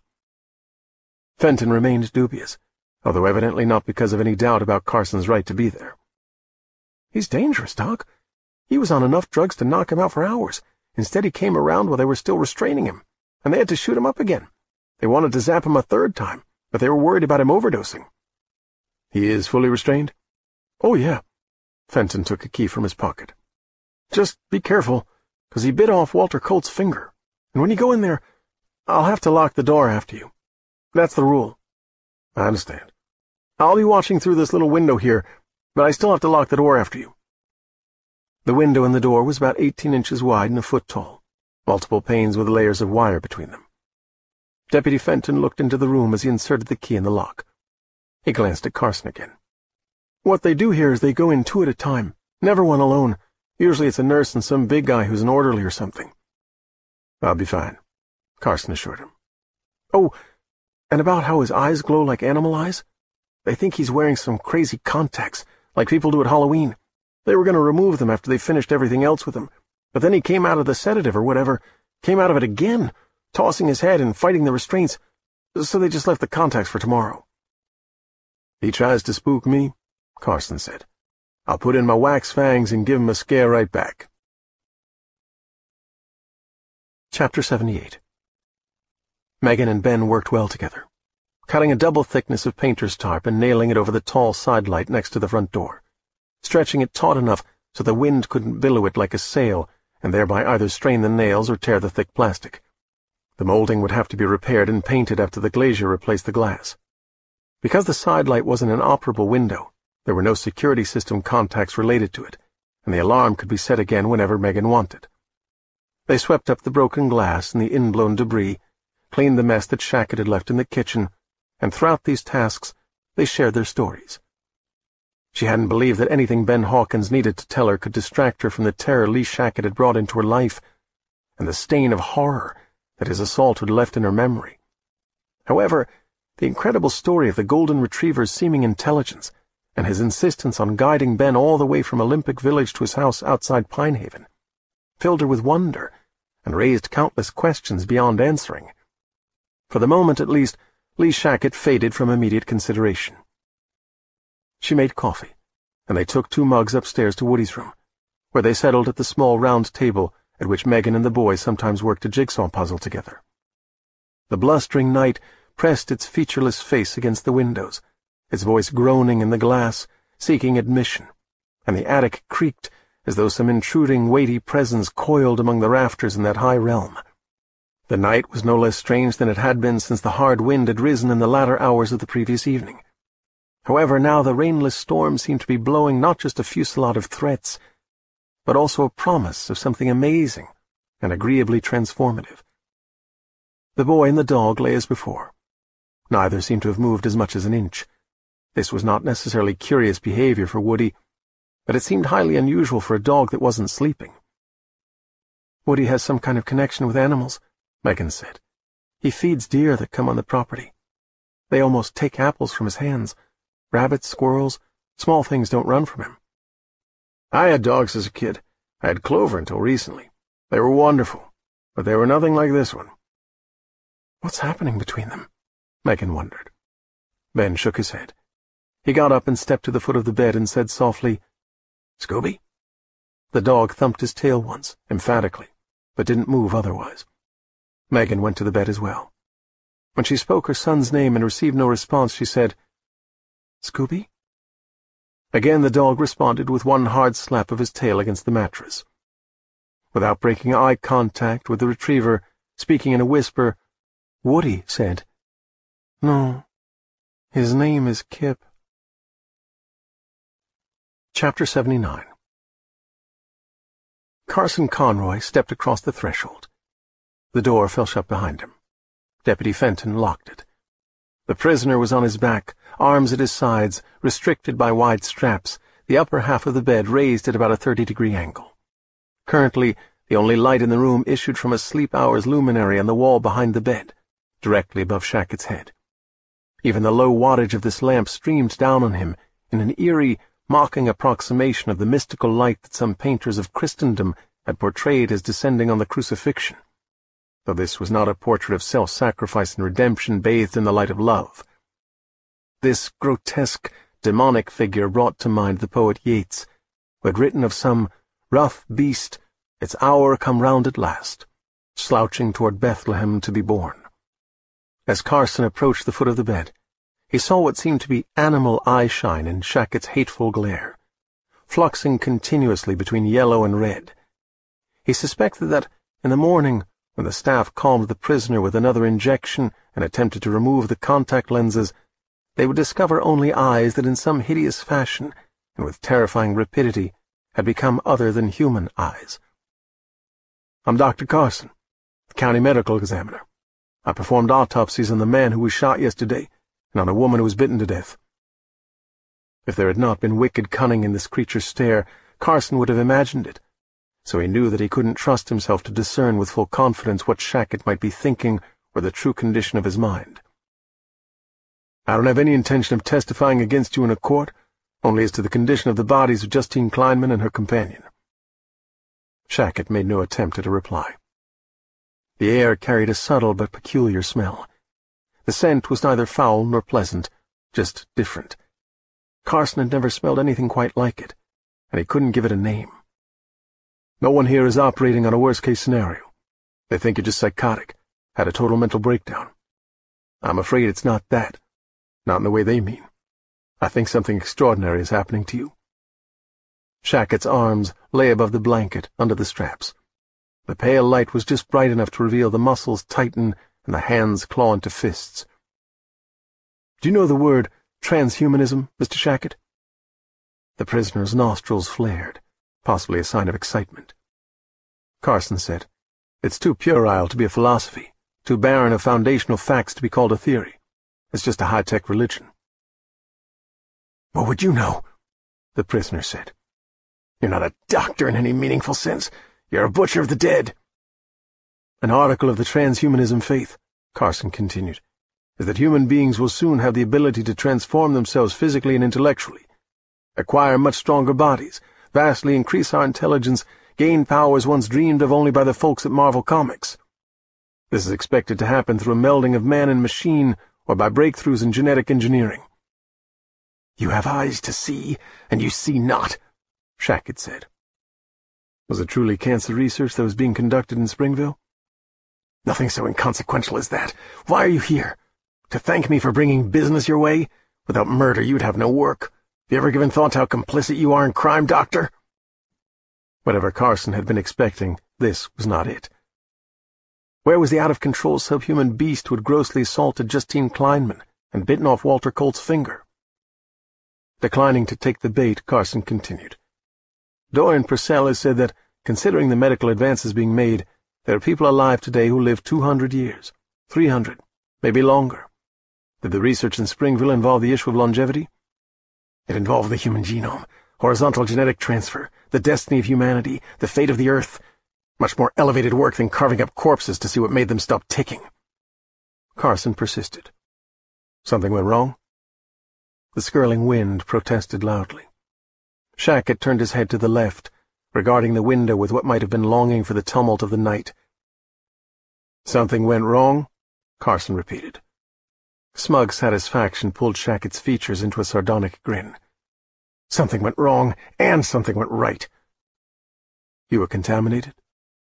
S1: Fenton remained dubious, although evidently not because of any doubt about Carson's right to be there. "He's dangerous, Doc. He was on enough drugs to knock him out for hours. Instead, he came around while they were still restraining him, and they had to shoot him up again. They wanted to zap him a 3rd time, but they were worried about him overdosing." "He is fully restrained?" "Oh, yeah." Fenton took a key from his pocket. "Just be careful, because he bit off Walter Colt's finger, and when you go in there, I'll have to lock the door after you. That's the rule." "I understand. I'll be watching through this little window here, but I still have to lock the door after you." The window in the door was about 18 inches wide and a foot tall, multiple panes with layers of wire between them. Deputy Fenton looked into the room as he inserted the key in the lock. He glanced at Carson again. "What they do here is they go in 2 at a time, never one alone. Usually it's a nurse and some big guy who's an orderly or something." "I'll be fine," Carson assured him. "Oh, and about how his eyes glow like animal eyes? They think he's wearing some crazy contacts, like people do at Halloween. They were going to remove them after they finished everything else with him, but then he came out of the sedative or whatever, came out of it again, tossing his head and fighting the restraints, so they just left the contacts for tomorrow." "He tries to spook me," Carson said. "I'll put in my wax fangs and give him a scare right back." Chapter 78. Megan and Ben worked well together, cutting a double thickness of painter's tarp and nailing it over the tall sidelight next to the front door, stretching it taut enough so the wind couldn't billow it like a sail and thereby either strain the nails or tear the thick plastic. The molding would have to be repaired and painted after the glazier replaced the glass. Because the sidelight wasn't an operable window, there were no security system contacts related to it, and the alarm could be set again whenever Megan wanted. They swept up the broken glass and the inblown debris, cleaned the mess that Shackett had left in the kitchen, and throughout these tasks they shared their stories. She hadn't believed that anything Ben Hawkins needed to tell her could distract her from the terror Lee Shackett had brought into her life, and the stain of horror that his assault had left in her memory. However, the incredible story of the Golden Retriever's seeming intelligence, and his insistence on guiding Ben all the way from Olympic Village to his house outside Pinehaven, filled her with wonder and raised countless questions beyond answering. For the moment, at least, Lee Shackett faded from immediate consideration. She made coffee, and they took 2 mugs upstairs to Woody's room, where they settled at the small round table at which Megan and the boy sometimes worked a jigsaw puzzle together. The blustering night pressed its featureless face against the windows, its voice groaning in the glass, seeking admission, and the attic creaked as though some intruding, weighty presence coiled among the rafters in that high realm. The night was no less strange than it had been since the hard wind had risen in the latter hours of the previous evening. However, now the rainless storm seemed to be blowing not just a fusillade of threats, but also a promise of something amazing and agreeably transformative. The boy and the dog lay as before. Neither seemed to have moved as much as an inch. This was not necessarily curious behavior for Woody, but it seemed highly unusual for a dog that wasn't sleeping. "Woody has some kind of connection with animals," Megan said. "He feeds deer that come on the property. They almost take apples from his hands. Rabbits, squirrels, small things don't run from him."
S2: "I had dogs as a kid. I had Clover until recently. They were wonderful, but they were nothing like this one."
S1: "What's happening between them?" Megan wondered. Ben shook his head. He got up and stepped to the foot of the bed and said softly, "Scooby?" The dog thumped his tail once, emphatically, but didn't move otherwise. Megan went to the bed as well. When she spoke her son's name and received no response, she said, "Scooby?" Again the dog responded with one hard slap of his tail against the mattress. Without breaking eye contact with the retriever, speaking in a whisper, Woody said, "No, his name is Kip." Chapter 79. Carson Conroy stepped across the threshold. The door fell shut behind him. Deputy Fenton locked it. The prisoner was on his back, arms at his sides, restricted by wide straps, the upper half of the bed raised at about a 30-degree angle. Currently, the only light in the room issued from a sleep-hours luminary on the wall behind the bed, directly above Shackett's head. Even the low wattage of this lamp streamed down on him in an eerie, mocking approximation of the mystical light that some painters of Christendom had portrayed as descending on the crucifixion, though this was not a portrait of self-sacrifice and redemption bathed in the light of love. This grotesque, demonic figure brought to mind the poet Yeats, who had written of some rough beast, its hour come round at last, slouching toward Bethlehem to be born. As Carson approached the foot of the bed, he saw what seemed to be animal eye-shine in Shackett's hateful glare, fluxing continuously between yellow and red. He suspected that, in the morning, when the staff calmed the prisoner with another injection and attempted to remove the contact lenses, they would discover only eyes that in some hideous fashion, and with terrifying rapidity, had become other than human eyes. "I'm Dr. Carson, the county medical examiner. I performed autopsies on the man who was shot yesterday and on a woman who was bitten to death." If there had not been wicked cunning in this creature's stare, Carson would have imagined it, so he knew that he couldn't trust himself to discern with full confidence what Shackett might be thinking or the true condition of his mind. "I don't have any intention of testifying against you in a court, only as to the condition of the bodies of Justine Kleinman and her companion." Shackett made no attempt at a reply. The air carried a subtle but peculiar smell. The scent was neither foul nor pleasant, just different. Carson had never smelled anything quite like it, and he couldn't give it a name. "No one here is operating on a worst-case scenario. They think you're just psychotic, had a total mental breakdown. I'm afraid it's not that, not in the way they mean. I think something extraordinary is happening to you." Shackett's arms lay above the blanket, under the straps. The pale light was just bright enough to reveal the muscles tighten and the hands claw into fists. "Do you know the word transhumanism, Mr. Shackett?" The prisoner's nostrils flared, possibly a sign of excitement. Carson said, "It's too puerile to be a philosophy, too barren of foundational facts to be called a theory. It's just a high-tech religion.
S2: What would you know? The prisoner said. You're not a doctor in any meaningful sense. You're a butcher of the dead.
S1: An article of the transhumanism faith, Carson continued, is that human beings will soon have the ability to transform themselves physically and intellectually, acquire much stronger bodies, vastly increase our intelligence, gain powers once dreamed of only by the folks at Marvel Comics. This is expected to happen through a melding of man and machine or by breakthroughs in genetic engineering.
S2: You have eyes to see, and you see not, Shackett said.
S1: Was it truly cancer research that was being conducted in Springville?
S2: Nothing so inconsequential as that. Why are you here? To thank me for bringing business your way? Without murder, you'd have no work. Have you ever given thought to how complicit you are in crime, Doctor?
S1: Whatever Carson had been expecting, this was not it. Where was the out-of-control subhuman beast who had grossly assaulted Justine Kleinman and bitten off Walter Colt's finger? Declining to take the bait, Carson continued. Dorian Purcell has said that, considering the medical advances being made, there are people alive today who live 200 years, 300, maybe longer. Did the research in Springville involve the issue of longevity?
S2: It involved the human genome, horizontal genetic transfer, the destiny of humanity, the fate of the Earth. Much more elevated work than carving up corpses to see what made them stop ticking.
S1: Carson persisted. Something went wrong? The skirling wind protested loudly. Shackett turned his head to the left, regarding the window with what might have been longing for the tumult of the night. Something went wrong? Carson repeated. Smug satisfaction pulled Shackett's features into a sardonic grin.
S2: Something went wrong, and something went right.
S1: You were contaminated?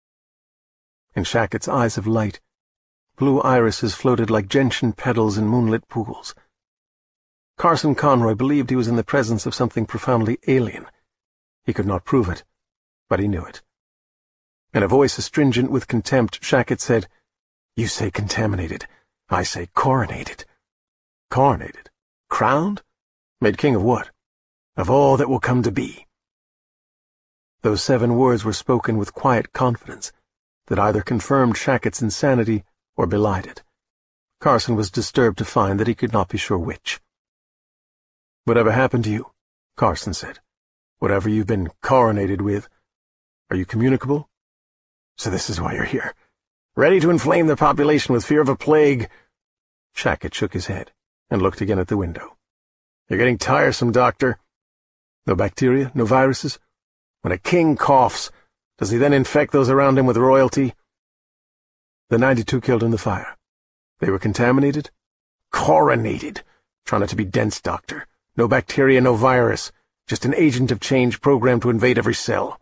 S1: In Shackett's eyes of light, blue irises floated like gentian petals in moonlit pools. Carson Conroy believed he was in the presence of something profoundly alien. He could not prove it, but he knew it. In a voice astringent with contempt, Shackett said, You say contaminated. I say coronated. Coronated? Crowned? Made king of what?
S2: Of all that will come to be.
S1: Those 7 words were spoken with quiet confidence that either confirmed Shackett's insanity or belied it. Carson was disturbed to find that he could not be sure which. Whatever happened to you, Carson said, whatever you've been coronated with, are you communicable?
S2: So this is why you're here. Ready to inflame the population with fear of a plague?
S1: Shackett shook his head and looked again at the window.
S2: You're getting tiresome, Doctor.
S1: No bacteria, no viruses?
S2: When a king coughs, does he then infect those around him with royalty?
S1: The 92 killed in the fire. They were contaminated?
S2: Coronated. Try not to be dense, Doctor. No bacteria, no virus. Just an agent of change programmed to invade every cell.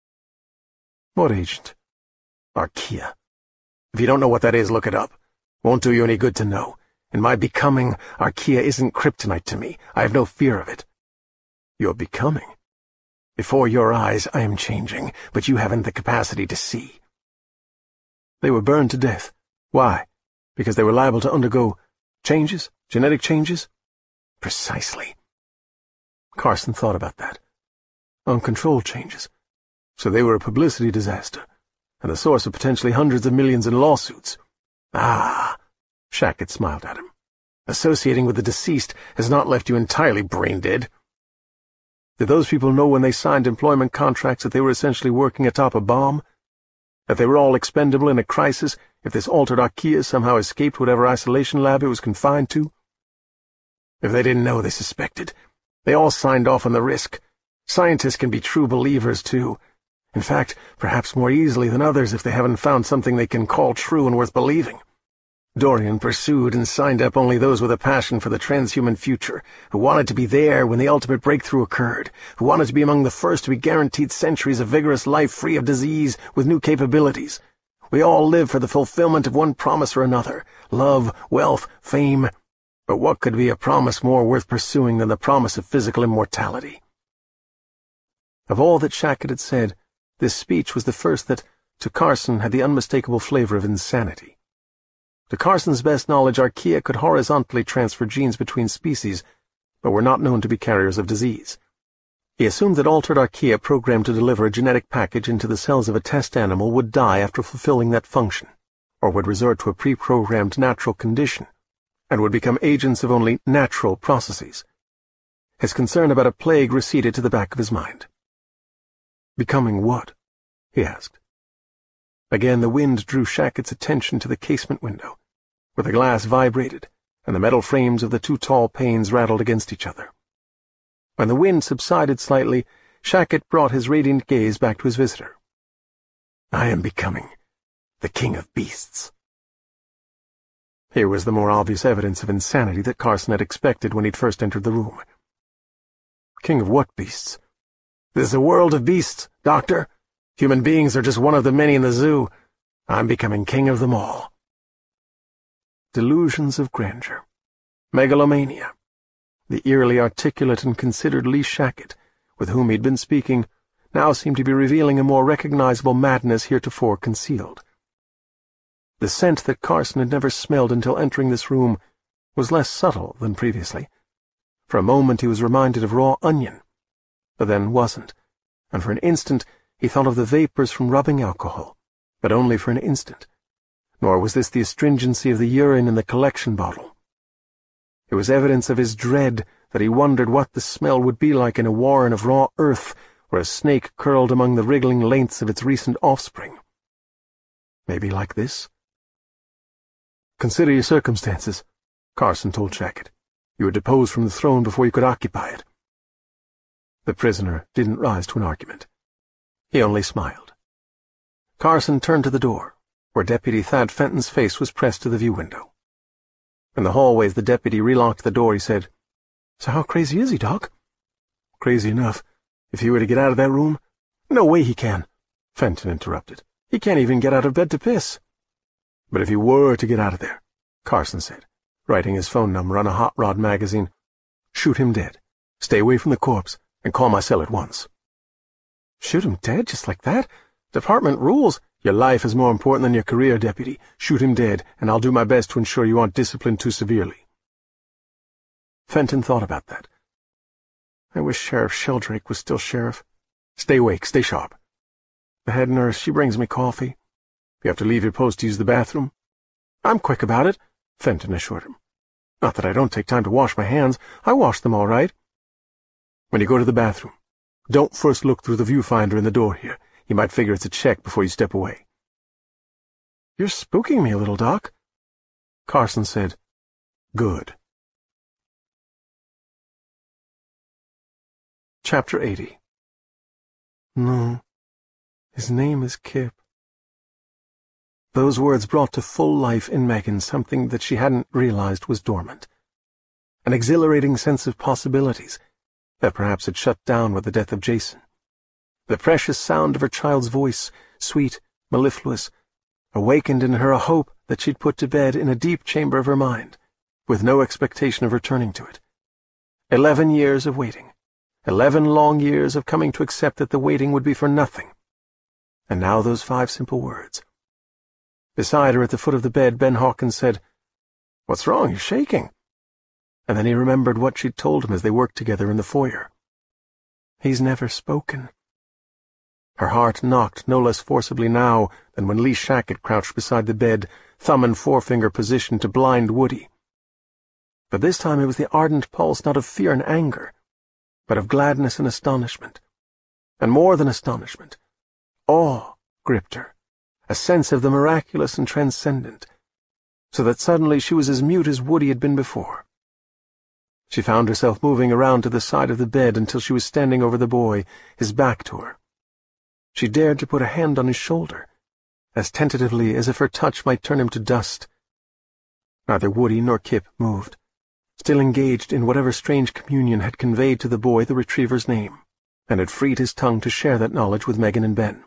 S1: What agent?
S2: Archaea. If you don't know what that is, look it up. Won't do you any good to know. In my becoming, Archaea isn't kryptonite to me. I have no fear of it.
S1: Your becoming?
S2: Before your eyes, I am changing, but you haven't the capacity to see.
S1: They were burned to death. Why? Because they were liable to undergo changes? Genetic changes?
S2: Precisely.
S1: Carson thought about that. Uncontrolled changes. So they were a publicity disaster, and the source of potentially hundreds of millions in lawsuits.
S2: Ah,
S1: Shackett smiled at him.
S2: Associating with the deceased has not left you entirely brain-dead.
S1: Did those people know when they signed employment contracts that they were essentially working atop a bomb? That they were all expendable in a crisis if this altered Archaea somehow escaped whatever isolation lab it was confined to?
S2: If they didn't know, they suspected. They all signed off on the risk. Scientists can be true believers, too. In fact, perhaps more easily than others if they haven't found something they can call true and worth believing. Dorian pursued and signed up only those with a passion for the transhuman future, who wanted to be there when the ultimate breakthrough occurred, who wanted to be among the first to be guaranteed centuries of vigorous life free of disease with new capabilities. We all live for the fulfillment of one promise or another, love, wealth, fame. But what could be a promise more worth pursuing than the promise of physical immortality?
S1: Of all that Shackett had said, this speech was the first that, to Carson, had the unmistakable flavor of insanity. To Carson's best knowledge, Archaea could horizontally transfer genes between species, but were not known to be carriers of disease. He assumed that altered Archaea programmed to deliver a genetic package into the cells of a test animal would die after fulfilling that function, or would resort to a pre-programmed natural condition, and would become agents of only natural processes. His concern about a plague receded to the back of his mind. "Becoming what?" he asked. Again the wind drew Shackett's attention to the casement window, where the glass vibrated and the metal frames of the two tall panes rattled against each other. When the wind subsided slightly, Shackett brought his radiant gaze back to his visitor. "I am becoming the king of beasts." Here was the more obvious evidence of insanity that Carson had expected when he'd first entered the room. "King of what beasts?" "This is a world of beasts, Doctor. Human beings are just one of the many in the zoo. I'm becoming king of them all." Delusions of grandeur. Megalomania. The eerily articulate and considered Lee Shackett, with whom he'd been speaking, now seemed to be revealing a more recognizable madness heretofore concealed. The scent that Carson had never smelled until entering this room was less subtle than previously. For a moment he was reminded of raw onion, but then wasn't, and for an instant he thought of the vapors from rubbing alcohol, but only for an instant. Nor was this the astringency of the urine in the collection bottle. It was evidence of his dread that he wondered what the smell would be like in a warren of raw earth where a snake curled among the wriggling lengths of its recent offspring. Maybe like this? "Consider your circumstances," Carson told Shackett. "You were deposed from the throne before you could occupy it." The prisoner didn't rise to an argument. He only smiled. Carson turned to the door, where Deputy Thad Fenton's face was pressed to the view window. In the hallway, as the deputy relocked the door, he said, "So how crazy is he, Doc?" "Crazy enough. If he were to get out of that room—" "No way he can," Fenton interrupted. "He can't even get out of bed to piss." "But if he were to get out of there," Carson said, writing his phone number on a hot rod magazine, "shoot him dead. Stay away from the corpse, and call my cell at once." "Shoot him dead just like that? Department rules." "Your life is more important than your career, Deputy. Shoot him dead, and I'll do my best to ensure you aren't disciplined too severely." Fenton thought about that. "I wish Sheriff Sheldrake was still sheriff." "Stay awake, stay sharp." "The head nurse, she brings me coffee." "You have to leave your post to use the bathroom?" "I'm quick about it," Fenton assured him. "Not that I don't take time to wash my hands. I wash them all right." "When you go to the bathroom, don't first look through the viewfinder in the door here. You might figure it's a check before you step away." "You're spooking me a little, Doc." Carson said, "Good." Chapter 80. "No, his name is Kip." Those words brought to full life in Megan something that she hadn't realized was dormant. An exhilarating sense of possibilities that perhaps had shut down with the death of Jason. The precious sound of her child's voice, sweet, mellifluous, awakened in her a hope that she'd put to bed in a deep chamber of her mind, with no expectation of returning to it. 11 years of waiting, 11 long years of coming to accept that the waiting would be for nothing. And now those 5 simple words. Beside her at the foot of the bed, Ben Hawkins said, "What's wrong? You're shaking." And then he remembered what she'd told him as they worked together in the foyer. He's never spoken. Her heart knocked no less forcibly now than when Lee Shackett crouched beside the bed, thumb and forefinger positioned to blind Woody. But this time it was the ardent pulse not of fear and anger, but of gladness and astonishment. And more than astonishment, awe gripped her, a sense of the miraculous and transcendent, so that suddenly she was as mute as Woody had been before. She found herself moving around to the side of the bed until she was standing over the boy, his back to her. She dared to put a hand on his shoulder, as tentatively as if her touch might turn him to dust. Neither Woody nor Kip moved, still engaged in whatever strange communion had conveyed to the boy the retriever's name, and had freed his tongue to share that knowledge with Megan and Ben.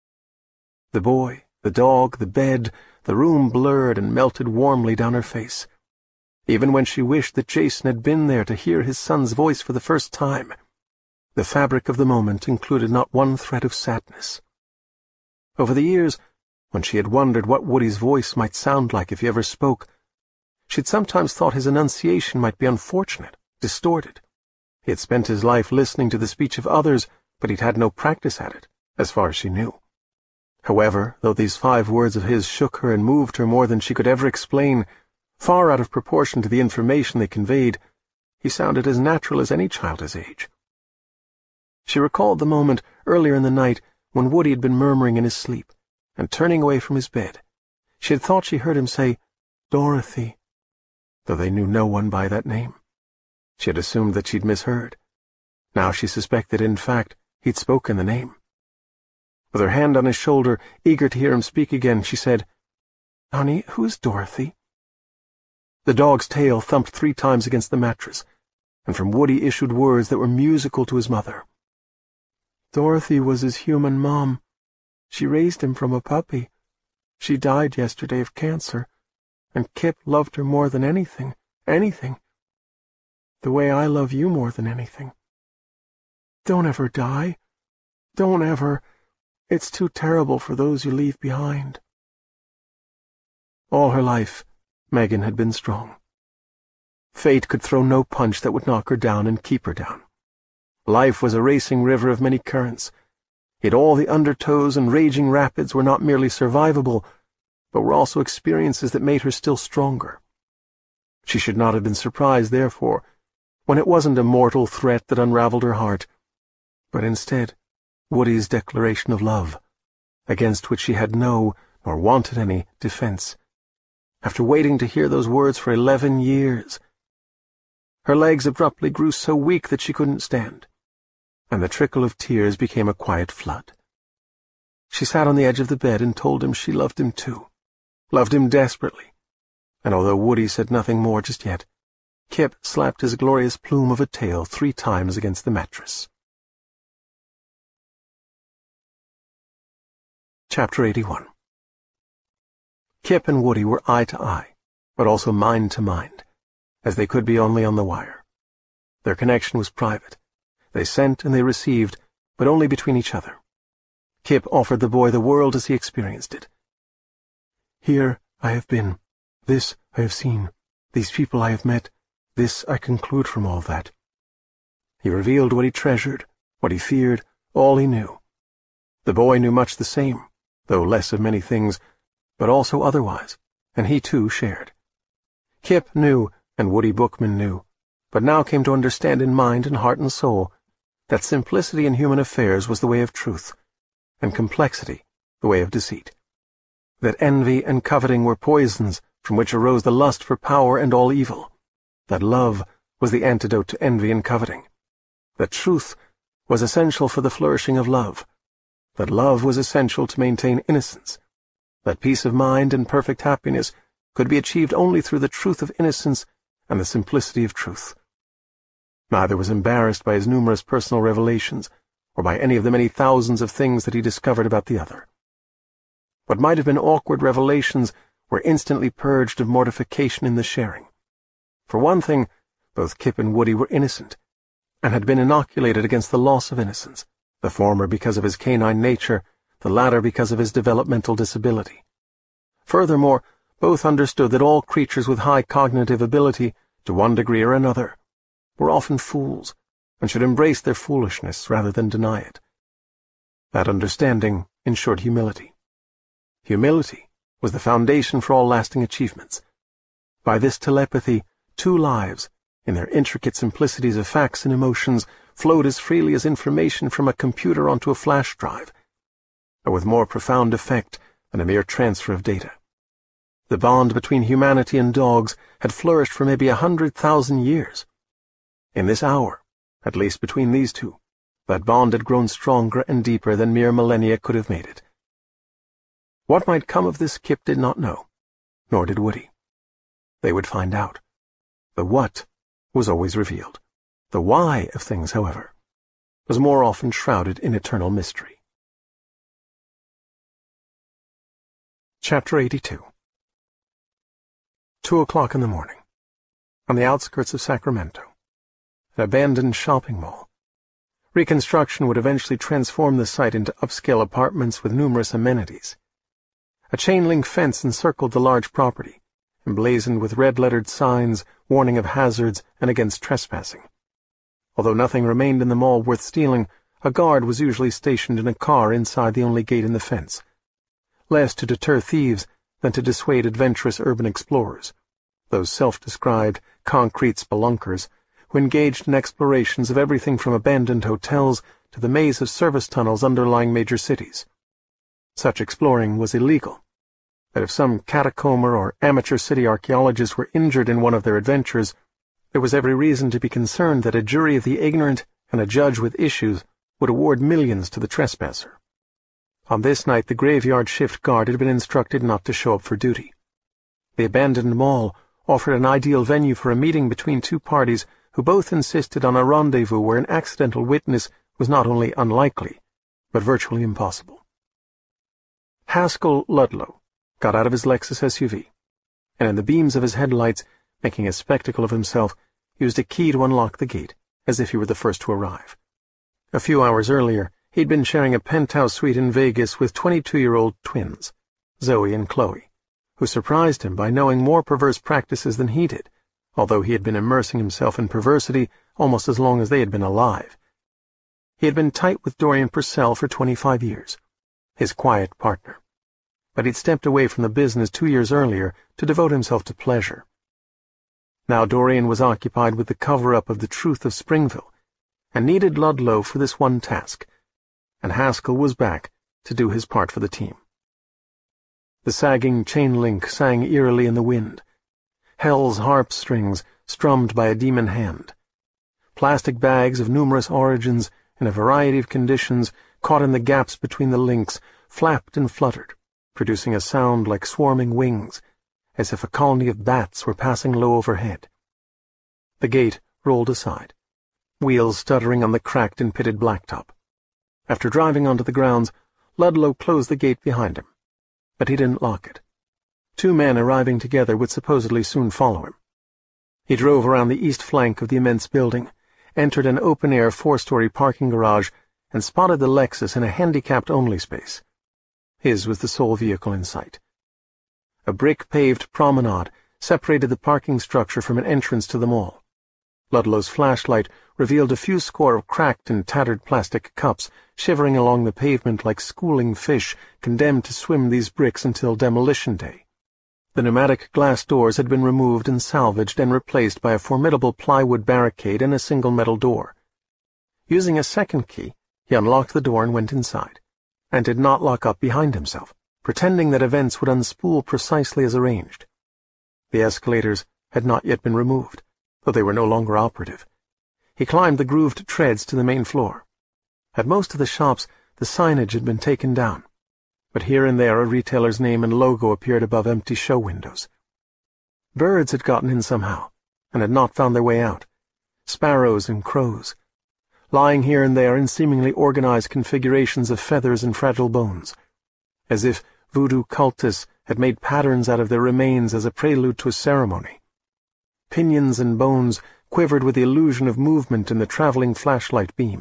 S1: The boy, the dog, the bed, the room blurred and melted warmly down her face. Even when she wished that Jason had been there to hear his son's voice for the first time, the fabric of the moment included not one thread of sadness. Over the years, when she had wondered what Woody's voice might sound like if he ever spoke, she'd sometimes thought his enunciation might be unfortunate, distorted. He had spent his life listening to the speech of others, but he'd had no practice at it, as far as she knew. However, though these 5 words of his shook her and moved her more than she could ever explain, Far out of proportion to the information they conveyed, he sounded as natural as any child his age. She recalled the moment earlier in the night when Woody had been murmuring in his sleep, and turning away from his bed, she had thought she heard him say, "Dorothy," though they knew no one by that name. She had assumed that she'd misheard. Now she suspected, in fact, he'd spoken the name. With her hand on his shoulder, eager to hear him speak again, she said, "Honey, who's Dorothy?" The dog's tail thumped 3 times against the mattress, and from Woody issued words that were musical to his mother. "Dorothy was his human mom. She raised him from a puppy. She died yesterday of cancer, and Kip loved her more than anything. The way I love you more than anything. Don't ever die. Don't ever. It's too terrible for those you leave behind." All her life, Megan had been strong. Fate could throw no punch that would knock her down and keep her down. Life was a racing river of many currents, yet all the undertows and raging rapids were not merely survivable, but were also experiences that made her still stronger. She should not have been surprised, therefore, when it wasn't a mortal threat that unraveled her heart, but instead Woody's declaration of love, against which she had no, nor wanted any, defense. After waiting to hear those words for 11 years. Her legs abruptly grew so weak that she couldn't stand, and the trickle of tears became a quiet flood. She sat on the edge of the bed and told him she loved him too, loved him desperately, and although Woody said nothing more just yet, Kip slapped his glorious plume of a tail 3 times against the mattress. Chapter 81. Kip and Woody were eye to eye, but also mind to mind, as they could be only on the wire. Their connection was private. They sent and they received, but only between each other. Kip offered the boy the world as he experienced it. "Here I have been. This I have seen. These people I have met. This I conclude from all that." He revealed what he treasured, what he feared, all he knew. The boy knew much the same, though less of many things, but also otherwise, and he too shared. Kip knew, and Woody Bookman knew, but now came to understand in mind and heart and soul that simplicity in human affairs was the way of truth, and complexity the way of deceit. That envy and coveting were poisons from which arose the lust for power and all evil. That love was the antidote to envy and coveting. That truth was essential for the flourishing of love. That love was essential to maintain innocence. That peace of mind and perfect happiness could be achieved only through the truth of innocence and the simplicity of truth. Neither was embarrassed by his numerous personal revelations, or by any of the many thousands of things that he discovered about the other. What might have been awkward revelations were instantly purged of mortification in the sharing. For one thing, both Kip and Woody were innocent, and had been inoculated against the loss of innocence, the former because of his canine nature, the latter because of his developmental disability. Furthermore, both understood that all creatures with high cognitive ability, to one degree or another, were often fools, and should embrace their foolishness rather than deny it. That understanding ensured humility. Humility was the foundation for all lasting achievements. By this telepathy, 2 lives, in their intricate simplicities of facts and emotions, flowed as freely as information from a computer onto a flash drive, but with more profound effect than a mere transfer of data. The bond between humanity and dogs had flourished for maybe 100,000 years. In this hour, at least between these two, that bond had grown stronger and deeper than mere millennia could have made it. What might come of this Kip did not know, nor did Woody. They would find out. The what was always revealed. The why of things, however, was more often shrouded in eternal mystery. Chapter 82. 2 o'clock in the morning. On the outskirts of Sacramento. An abandoned shopping mall. Reconstruction would eventually transform the site into upscale apartments with numerous amenities. A chain-link fence encircled the large property, emblazoned with red-lettered signs warning of hazards and against trespassing. Although nothing remained in the mall worth stealing, a guard was usually stationed in a car inside the only gate in the fence, less to deter thieves than to dissuade adventurous urban explorers. those self-described concrete spelunkers who engaged in explorations of everything from abandoned hotels to the maze of service tunnels underlying major cities. Such exploring was illegal, but if some catacomber or amateur city archaeologists were injured in one of their adventures, there was every reason to be concerned that a jury of the ignorant and a judge with issues would award millions to the trespasser. On this night, the graveyard shift guard had been instructed not to show up for duty. The abandoned mall offered an ideal venue for a meeting between two parties who both insisted on a rendezvous where an accidental witness was not only unlikely, but virtually impossible. Haskell Ludlow got out of his Lexus SUV, and in the beams of his headlights, making a spectacle of himself, used a key to unlock the gate, as if he were the first to arrive. A few hours earlier, he'd been sharing a penthouse suite in Vegas with 22-year-old twins, Zoe and Chloe, who surprised him by knowing more perverse practices than he did, although he had been immersing himself in perversity almost as long as they had been alive. He had been tight with Dorian Purcell for 25 years, his quiet partner, but he'd stepped away from the business 2 years earlier to devote himself to pleasure. Now Dorian was occupied with the cover-up of the truth of Springville, and needed Ludlow for this one task, and Haskell was back to do his part for the team. The sagging chain link sang eerily in the wind, hell's harp strings strummed by a demon hand. Plastic bags of numerous origins in a variety of conditions caught in the gaps between the links flapped and fluttered, producing a sound like swarming wings, as if a colony of bats were passing low overhead. The gate rolled aside, wheels stuttering on the cracked and pitted blacktop. After driving onto the grounds, Ludlow closed the gate behind him, but he didn't lock it. 2 men arriving together would supposedly soon follow him. He drove around the east flank of the immense building, entered an open-air 4-story parking garage, and spotted the Lexus in a handicapped-only space. His was the sole vehicle in sight. A brick-paved promenade separated the parking structure from an entrance to the mall. Ludlow's flashlight revealed a few score of cracked and tattered plastic cups shivering along the pavement like schooling fish condemned to swim these bricks until demolition day. The pneumatic glass doors had been removed and salvaged and replaced by a formidable plywood barricade and a single metal door. Using a second key, he unlocked the door and went inside, and did not lock up behind himself, pretending that events would unspool precisely as arranged. The escalators had not yet been removed, though they were no longer operative. He climbed the grooved treads to the main floor. At most of the shops, the signage had been taken down, but here and there a retailer's name and logo appeared above empty show windows. Birds had gotten in somehow, and had not found their way out. Sparrows and crows, lying here and there in seemingly organized configurations of feathers and fragile bones, as if voodoo cultists had made patterns out of their remains as a prelude to a ceremony. Pinions and bones quivered with the illusion of movement in the traveling flashlight beam.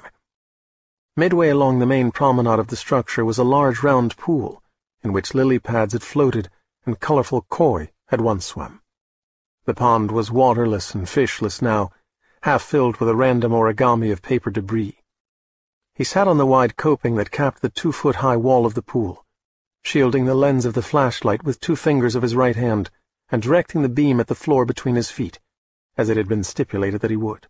S1: Midway along the main promenade of the structure was a large round pool, in which lily pads had floated and colorful koi had once swum. The pond was waterless and fishless now, half filled with a random origami of paper debris. He sat on the wide coping that capped the 2-foot-high wall of the pool, shielding the lens of the flashlight with 2 fingers of his right hand and directing the beam at the floor between his feet, as it had been stipulated that he would.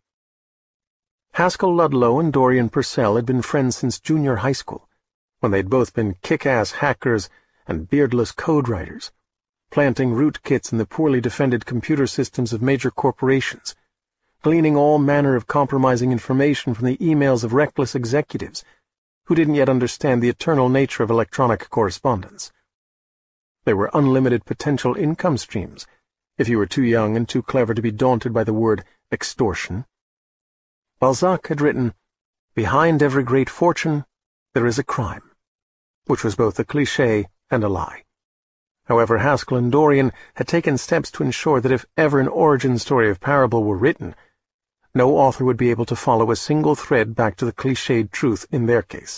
S1: Haskell Ludlow and Dorian Purcell had been friends since junior high school, when they'd both been kick-ass hackers and beardless code writers, planting rootkits in the poorly defended computer systems of major corporations, gleaning all manner of compromising information from the emails of reckless executives who didn't yet understand the eternal nature of electronic correspondence. There were unlimited potential income streams, if you were too young and too clever to be daunted by the word extortion. Balzac had written, "Behind every great fortune there is a crime," which was both a cliché and a lie. However, Haskell and Dorian had taken steps to ensure that if ever an origin story of Parable were written, no author would be able to follow a single thread back to the clichéd truth in their case.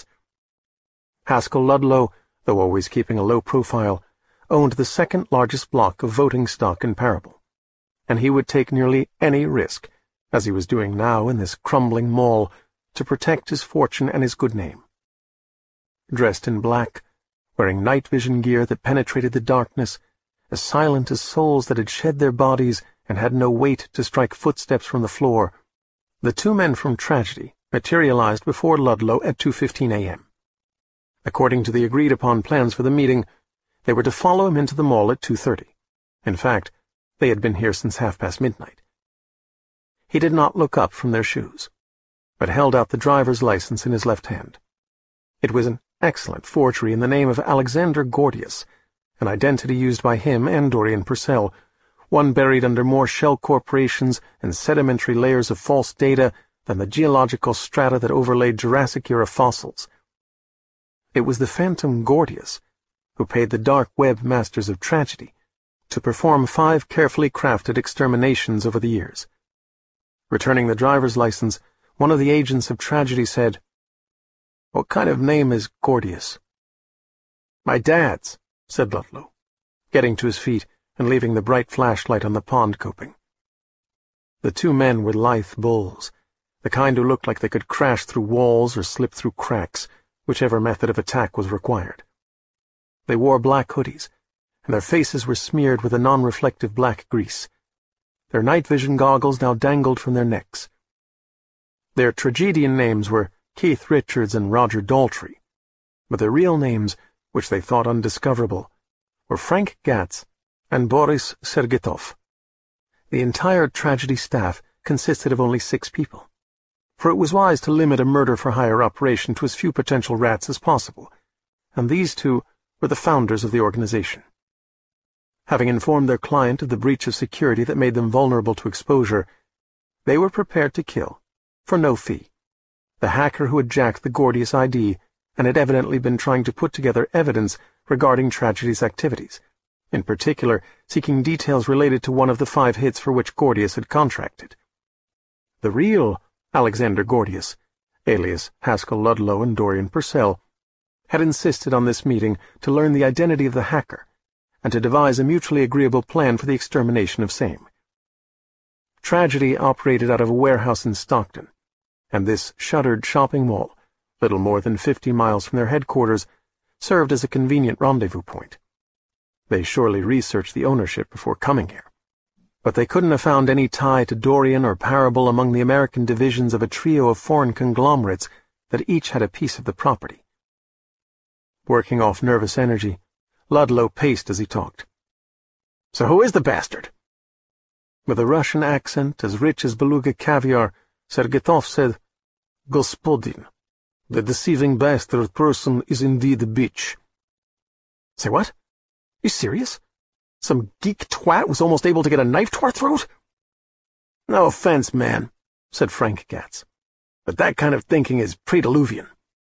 S1: Haskell Ludlow, though always keeping a low profile, owned the second largest block of voting stock in Parable, and he would take nearly any risk, as he was doing now in this crumbling mall, to protect his fortune and his good name. Dressed in black, wearing night vision gear that penetrated the darkness, as silent as souls that had shed their bodies and had no weight to strike footsteps from the floor, the two men from tragedy materialized before Ludlow at 2:15 a.m. According to the agreed-upon plans for the meeting, they were to follow him into the mall at 2:30. In fact, they had been here since midnight. He did not look up from their shoes, but held out the driver's license in his left hand. It was an excellent forgery in the name of Alexander Gordius, an identity used by him and Dorian Purcell, one buried under more shell corporations and sedimentary layers of false data than the geological strata that overlaid Jurassic-era fossils. It was the phantom Gordius who paid the dark web masters of tragedy to perform 5 carefully crafted exterminations over the years. Returning the driver's license, one of the agents of tragedy said, "What kind of name is Gordius?" "My dad's," said Ludlow, getting to his feet and leaving the bright flashlight on the pond coping. The two men were lithe bulls, the kind who looked like they could crash through walls or slip through cracks, whichever method of attack was required. They wore black hoodies, and their faces were smeared with a non-reflective black grease. Their night vision goggles now dangled from their necks. Their tragedian names were Keith Richards and Roger Daltrey, but their real names, which they thought undiscoverable, were Frank Gatz and Boris Sergetov. The entire tragedy staff consisted of only 6 people, for it was wise to limit a murder-for-hire operation to as few potential rats as possible, and these two were the founders of the organization. Having informed their client of the breach of security that made them vulnerable to exposure, they were prepared to kill, for no fee, the hacker who had jacked the Gordius ID and had evidently been trying to put together evidence regarding Tragedy's activities, in particular seeking details related to one of the 5 hits for which Gordius had contracted. The real Alexander Gordius, alias Haskell Ludlow and Dorian Purcell, had insisted on this meeting to learn the identity of the hacker and to devise a mutually agreeable plan for the extermination of same. Tragedy operated out of a warehouse in Stockton, and this shuttered shopping mall, little more than 50 miles from their headquarters, served as a convenient rendezvous point. They surely researched the ownership before coming here, but they couldn't have found any tie to Dorian or Parable among the American divisions of a trio of foreign conglomerates that each had a piece of the property. Working off nervous energy, Ludlow paced as he talked. "So who is the bastard?" With a Russian accent as rich as beluga caviar, Sergetov said, "Gospodin, the deceiving bastard person is indeed a bitch." "Say what? You serious? Some geek twat was almost able to get a knife to our throat?" "No offense, man," said Frank Gatz, "but that kind of thinking is pre-diluvian."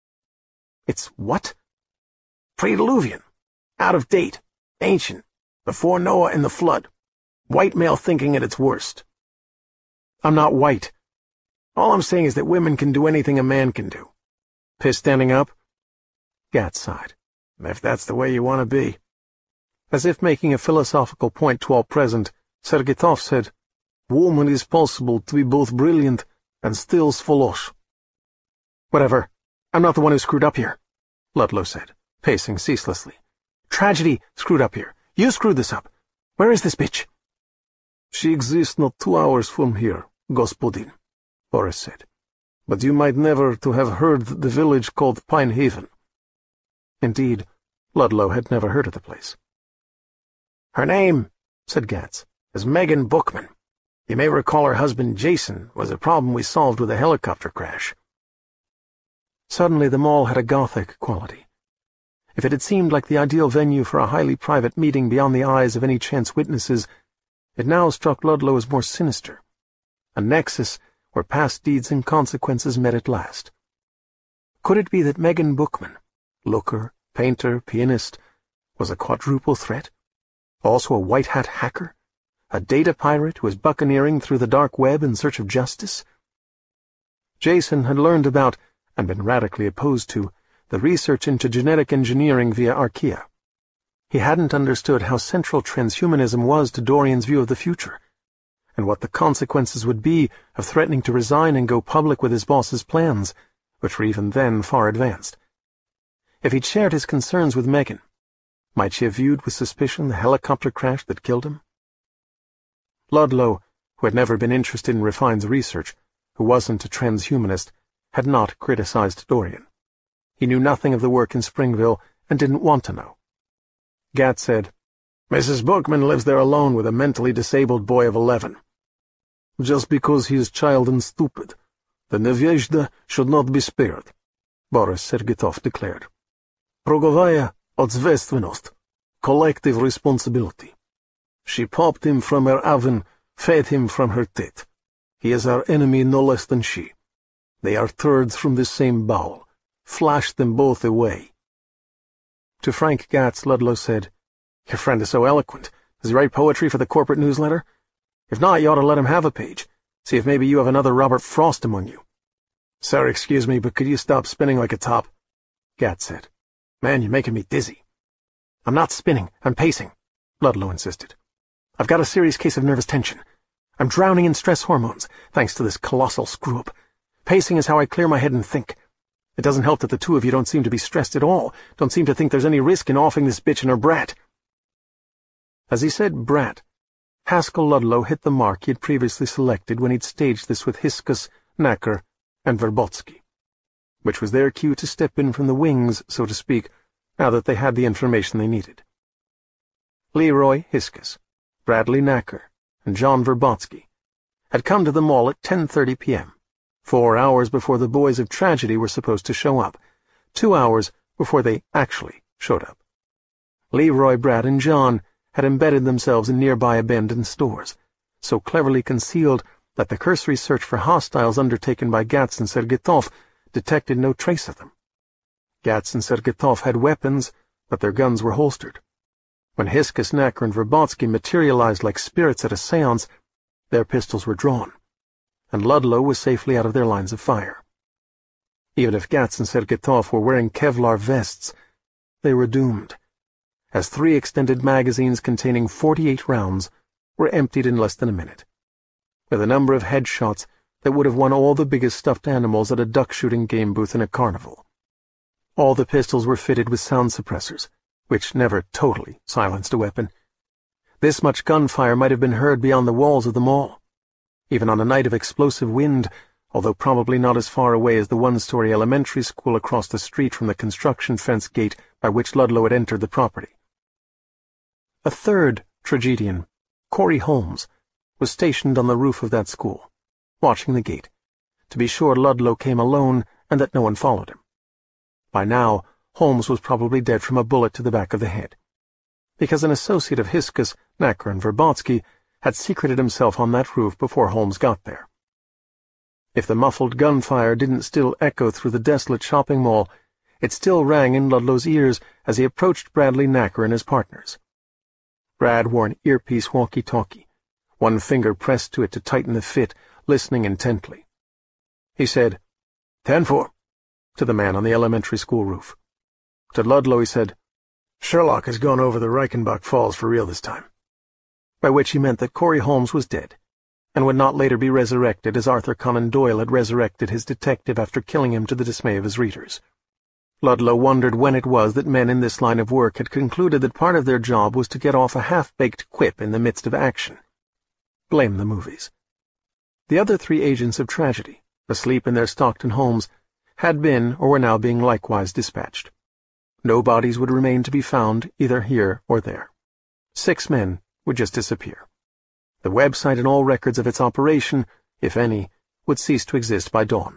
S1: "It's what?" "Pre-diluvian. Out of date. Ancient. Before Noah and the flood. White male thinking at its worst." "I'm not white. All I'm saying is that women can do anything a man can do." "Piss standing up?" Gatz sighed. "If that's the way you want to be." As if making a philosophical point to all present, Sergetov said, "Woman is possible to be both brilliant and still svolosh." "Whatever. I'm not the one who screwed up here," Ludlow said, pacing ceaselessly. "Tragedy screwed up here. You screwed this up. Where is this bitch?" "She exists not 2 hours from here, Gospodin," Boris said. "But you might never to have heard the village called Pine Haven." Indeed, Ludlow had never heard of the place. "Her name," said Gatz, "is Megan Bookman. You may recall her husband Jason was a problem we solved with a helicopter crash." Suddenly the mall had a gothic quality. If it had seemed like the ideal venue for a highly private meeting beyond the eyes of any chance witnesses, it now struck Ludlow as more sinister, a nexus where past deeds and consequences met at last. Could it be that Megan Bookman, looker, painter, pianist, was a quadruple threat? Also a white-hat hacker? A data pirate who was buccaneering through the dark web in search of justice? Jason had learned about, and been radically opposed to, the research into genetic engineering via Archaea. He hadn't understood how central transhumanism was to Dorian's view of the future, and what the consequences would be of threatening to resign and go public with his boss's plans, which were even then far advanced. If he'd shared his concerns with Megan, Might she have viewed with suspicion the helicopter crash that killed him? Ludlow, who had never been interested in Refine's research, who wasn't a transhumanist, had not criticized Dorian. He knew nothing of the work in Springville and didn't want to know. Gat said, "Mrs. Bookman lives there alone with a mentally disabled boy of 11. Just because he is child and stupid, the Nevyezhda should not be spared," Boris Sergetov declared. "Progovaya odzvestvenost, collective responsibility. She popped him from her oven, fed him from her tit. He is our enemy no less than she. They are thirds from the same bowel. Flash them both away." To Frank Gatz, Ludlow said, "Your friend is so eloquent. Does he write poetry for the corporate newsletter? If not, you ought to let him have a page. See if maybe you have another Robert Frost among you." "Sir, excuse me, but could you stop spinning like a top?" Gatz said. "Man, you're making me dizzy." "I'm not spinning, I'm pacing," Ludlow insisted. "I've got a serious case of nervous tension. I'm drowning in stress hormones, thanks to this colossal screw-up. Pacing is how I clear my head and think. It doesn't help that the two of you don't seem to be stressed at all, don't seem to think there's any risk in offing this bitch and her brat." As he said brat, Haskell Ludlow hit the mark he had previously selected when he'd staged this with Hiskus, Knacker, and Verbotsky, which was their cue to step in from the wings, so to speak, now that they had the information they needed. Leroy Hiskus, Bradley Knacker, and John Verbotsky had come to the mall at 10:30 p.m., 4 hours before the boys of tragedy were supposed to show up, 2 hours before they actually showed up. Leroy, Brad, and John had embedded themselves in nearby abandoned stores, so cleverly concealed that the cursory search for hostiles undertaken by Gatz and Sergetov detected no trace of them. Gatz and Sergetov had weapons, but their guns were holstered. When Hiskus, Knacker, and Verbotsky materialized like spirits at a seance, their pistols were drawn, and Ludlow was safely out of their lines of fire. Even if Gatz and Sergetov were wearing Kevlar vests, they were doomed, as 3 extended magazines containing 48 rounds were emptied in less than a minute, with a number of headshots that would have won all the biggest stuffed animals at a duck-shooting game booth in a carnival. All the pistols were fitted with sound suppressors, which never totally silenced a weapon. This much gunfire might have been heard beyond the walls of the mall, even on a night of explosive wind, although probably not as far away as the one-story elementary school across the street from the construction fence gate by which Ludlow had entered the property. A third tragedian, Corey Holmes, was stationed on the roof of that school, watching the gate, to be sure Ludlow came alone and that no one followed him. By now, Holmes was probably dead from a bullet to the back of the head, because an associate of Hiskus, Knacker, and Verbotsky had secreted himself on that roof before Holmes got there. If the muffled gunfire didn't still echo through the desolate shopping mall, it still rang in Ludlow's ears as he approached Bradley Knacker and his partners. Brad wore an earpiece walkie-talkie, one finger pressed to it to tighten the fit, listening intently. He said, 10-4, to the man on the elementary school roof. To Ludlow he said, Sherlock has gone over the Reichenbach Falls for real this time, by which he meant that Corey Holmes was dead, and would not later be resurrected as Arthur Conan Doyle had resurrected his detective after killing him to the dismay of his readers. Ludlow wondered when it was that men in this line of work had concluded that part of their job was to get off a half-baked quip in the midst of action. Blame the movies. The other 3 agents of tragedy, asleep in their Stockton homes, had been or were now being likewise dispatched. No bodies would remain to be found either here or there. 6 men would just disappear. The website and all records of its operation, if any, would cease to exist by dawn.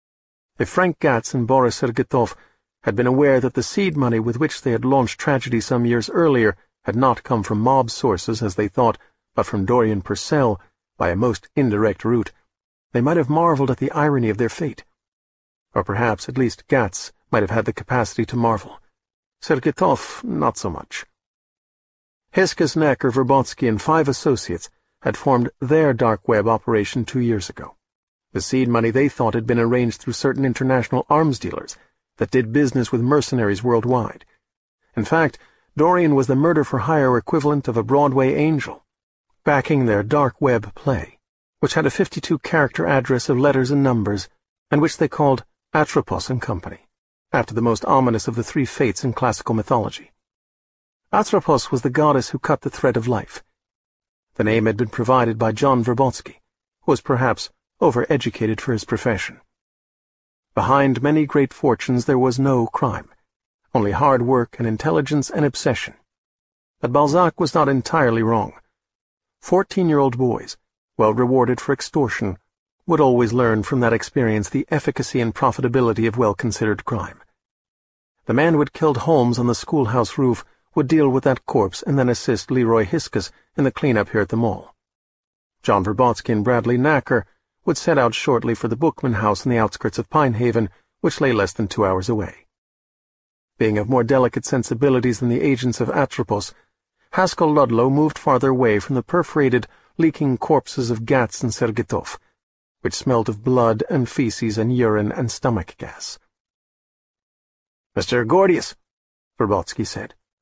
S1: If Frank Gatz and Boris Sergetov had been aware that the seed money with which they had launched tragedy some years earlier had not come from mob sources, as they thought, but from Dorian Purcell, by a most indirect route, they might have marveled at the irony of their fate. Or perhaps, at least, Gatz might have had the capacity to marvel. Sergetov, not so much. Hiskus, Knacker, Verbotsky, and 5 associates had formed their dark web operation 2 years ago. The seed money they thought had been arranged through certain international arms dealers that did business with mercenaries worldwide. In fact, Dorian was the murder-for-hire equivalent of a Broadway angel, backing their dark web play, which had a 52-character address of letters and numbers, and which they called Atropos and Company, after the most ominous of the 3 fates in classical mythology. Atropos was the goddess who cut the thread of life. The name had been provided by John Verbotsky, who was perhaps over-educated for his profession. Behind many great fortunes there was no crime, only hard work and intelligence and obsession. But Balzac was not entirely wrong. 14-year-old boys, well rewarded for extortion, would always learn from that experience the efficacy and profitability of well-considered crime. The man who had killed Holmes on the schoolhouse roof would deal with that corpse and then assist Leroy Hiscus in the cleanup here at the mall. John Verbotsky and Bradley Knacker would set out shortly for the Bookman house in the outskirts of Pinehaven, which lay less than 2 hours away. Being of more delicate sensibilities than the agents of Atropos, Haskell Ludlow moved farther away from the perforated, leaking corpses of Gatz and Sergetov, which smelt of blood and feces and urine and stomach gas.
S2: "Mr. Gordius,"
S1: Verbotsky said.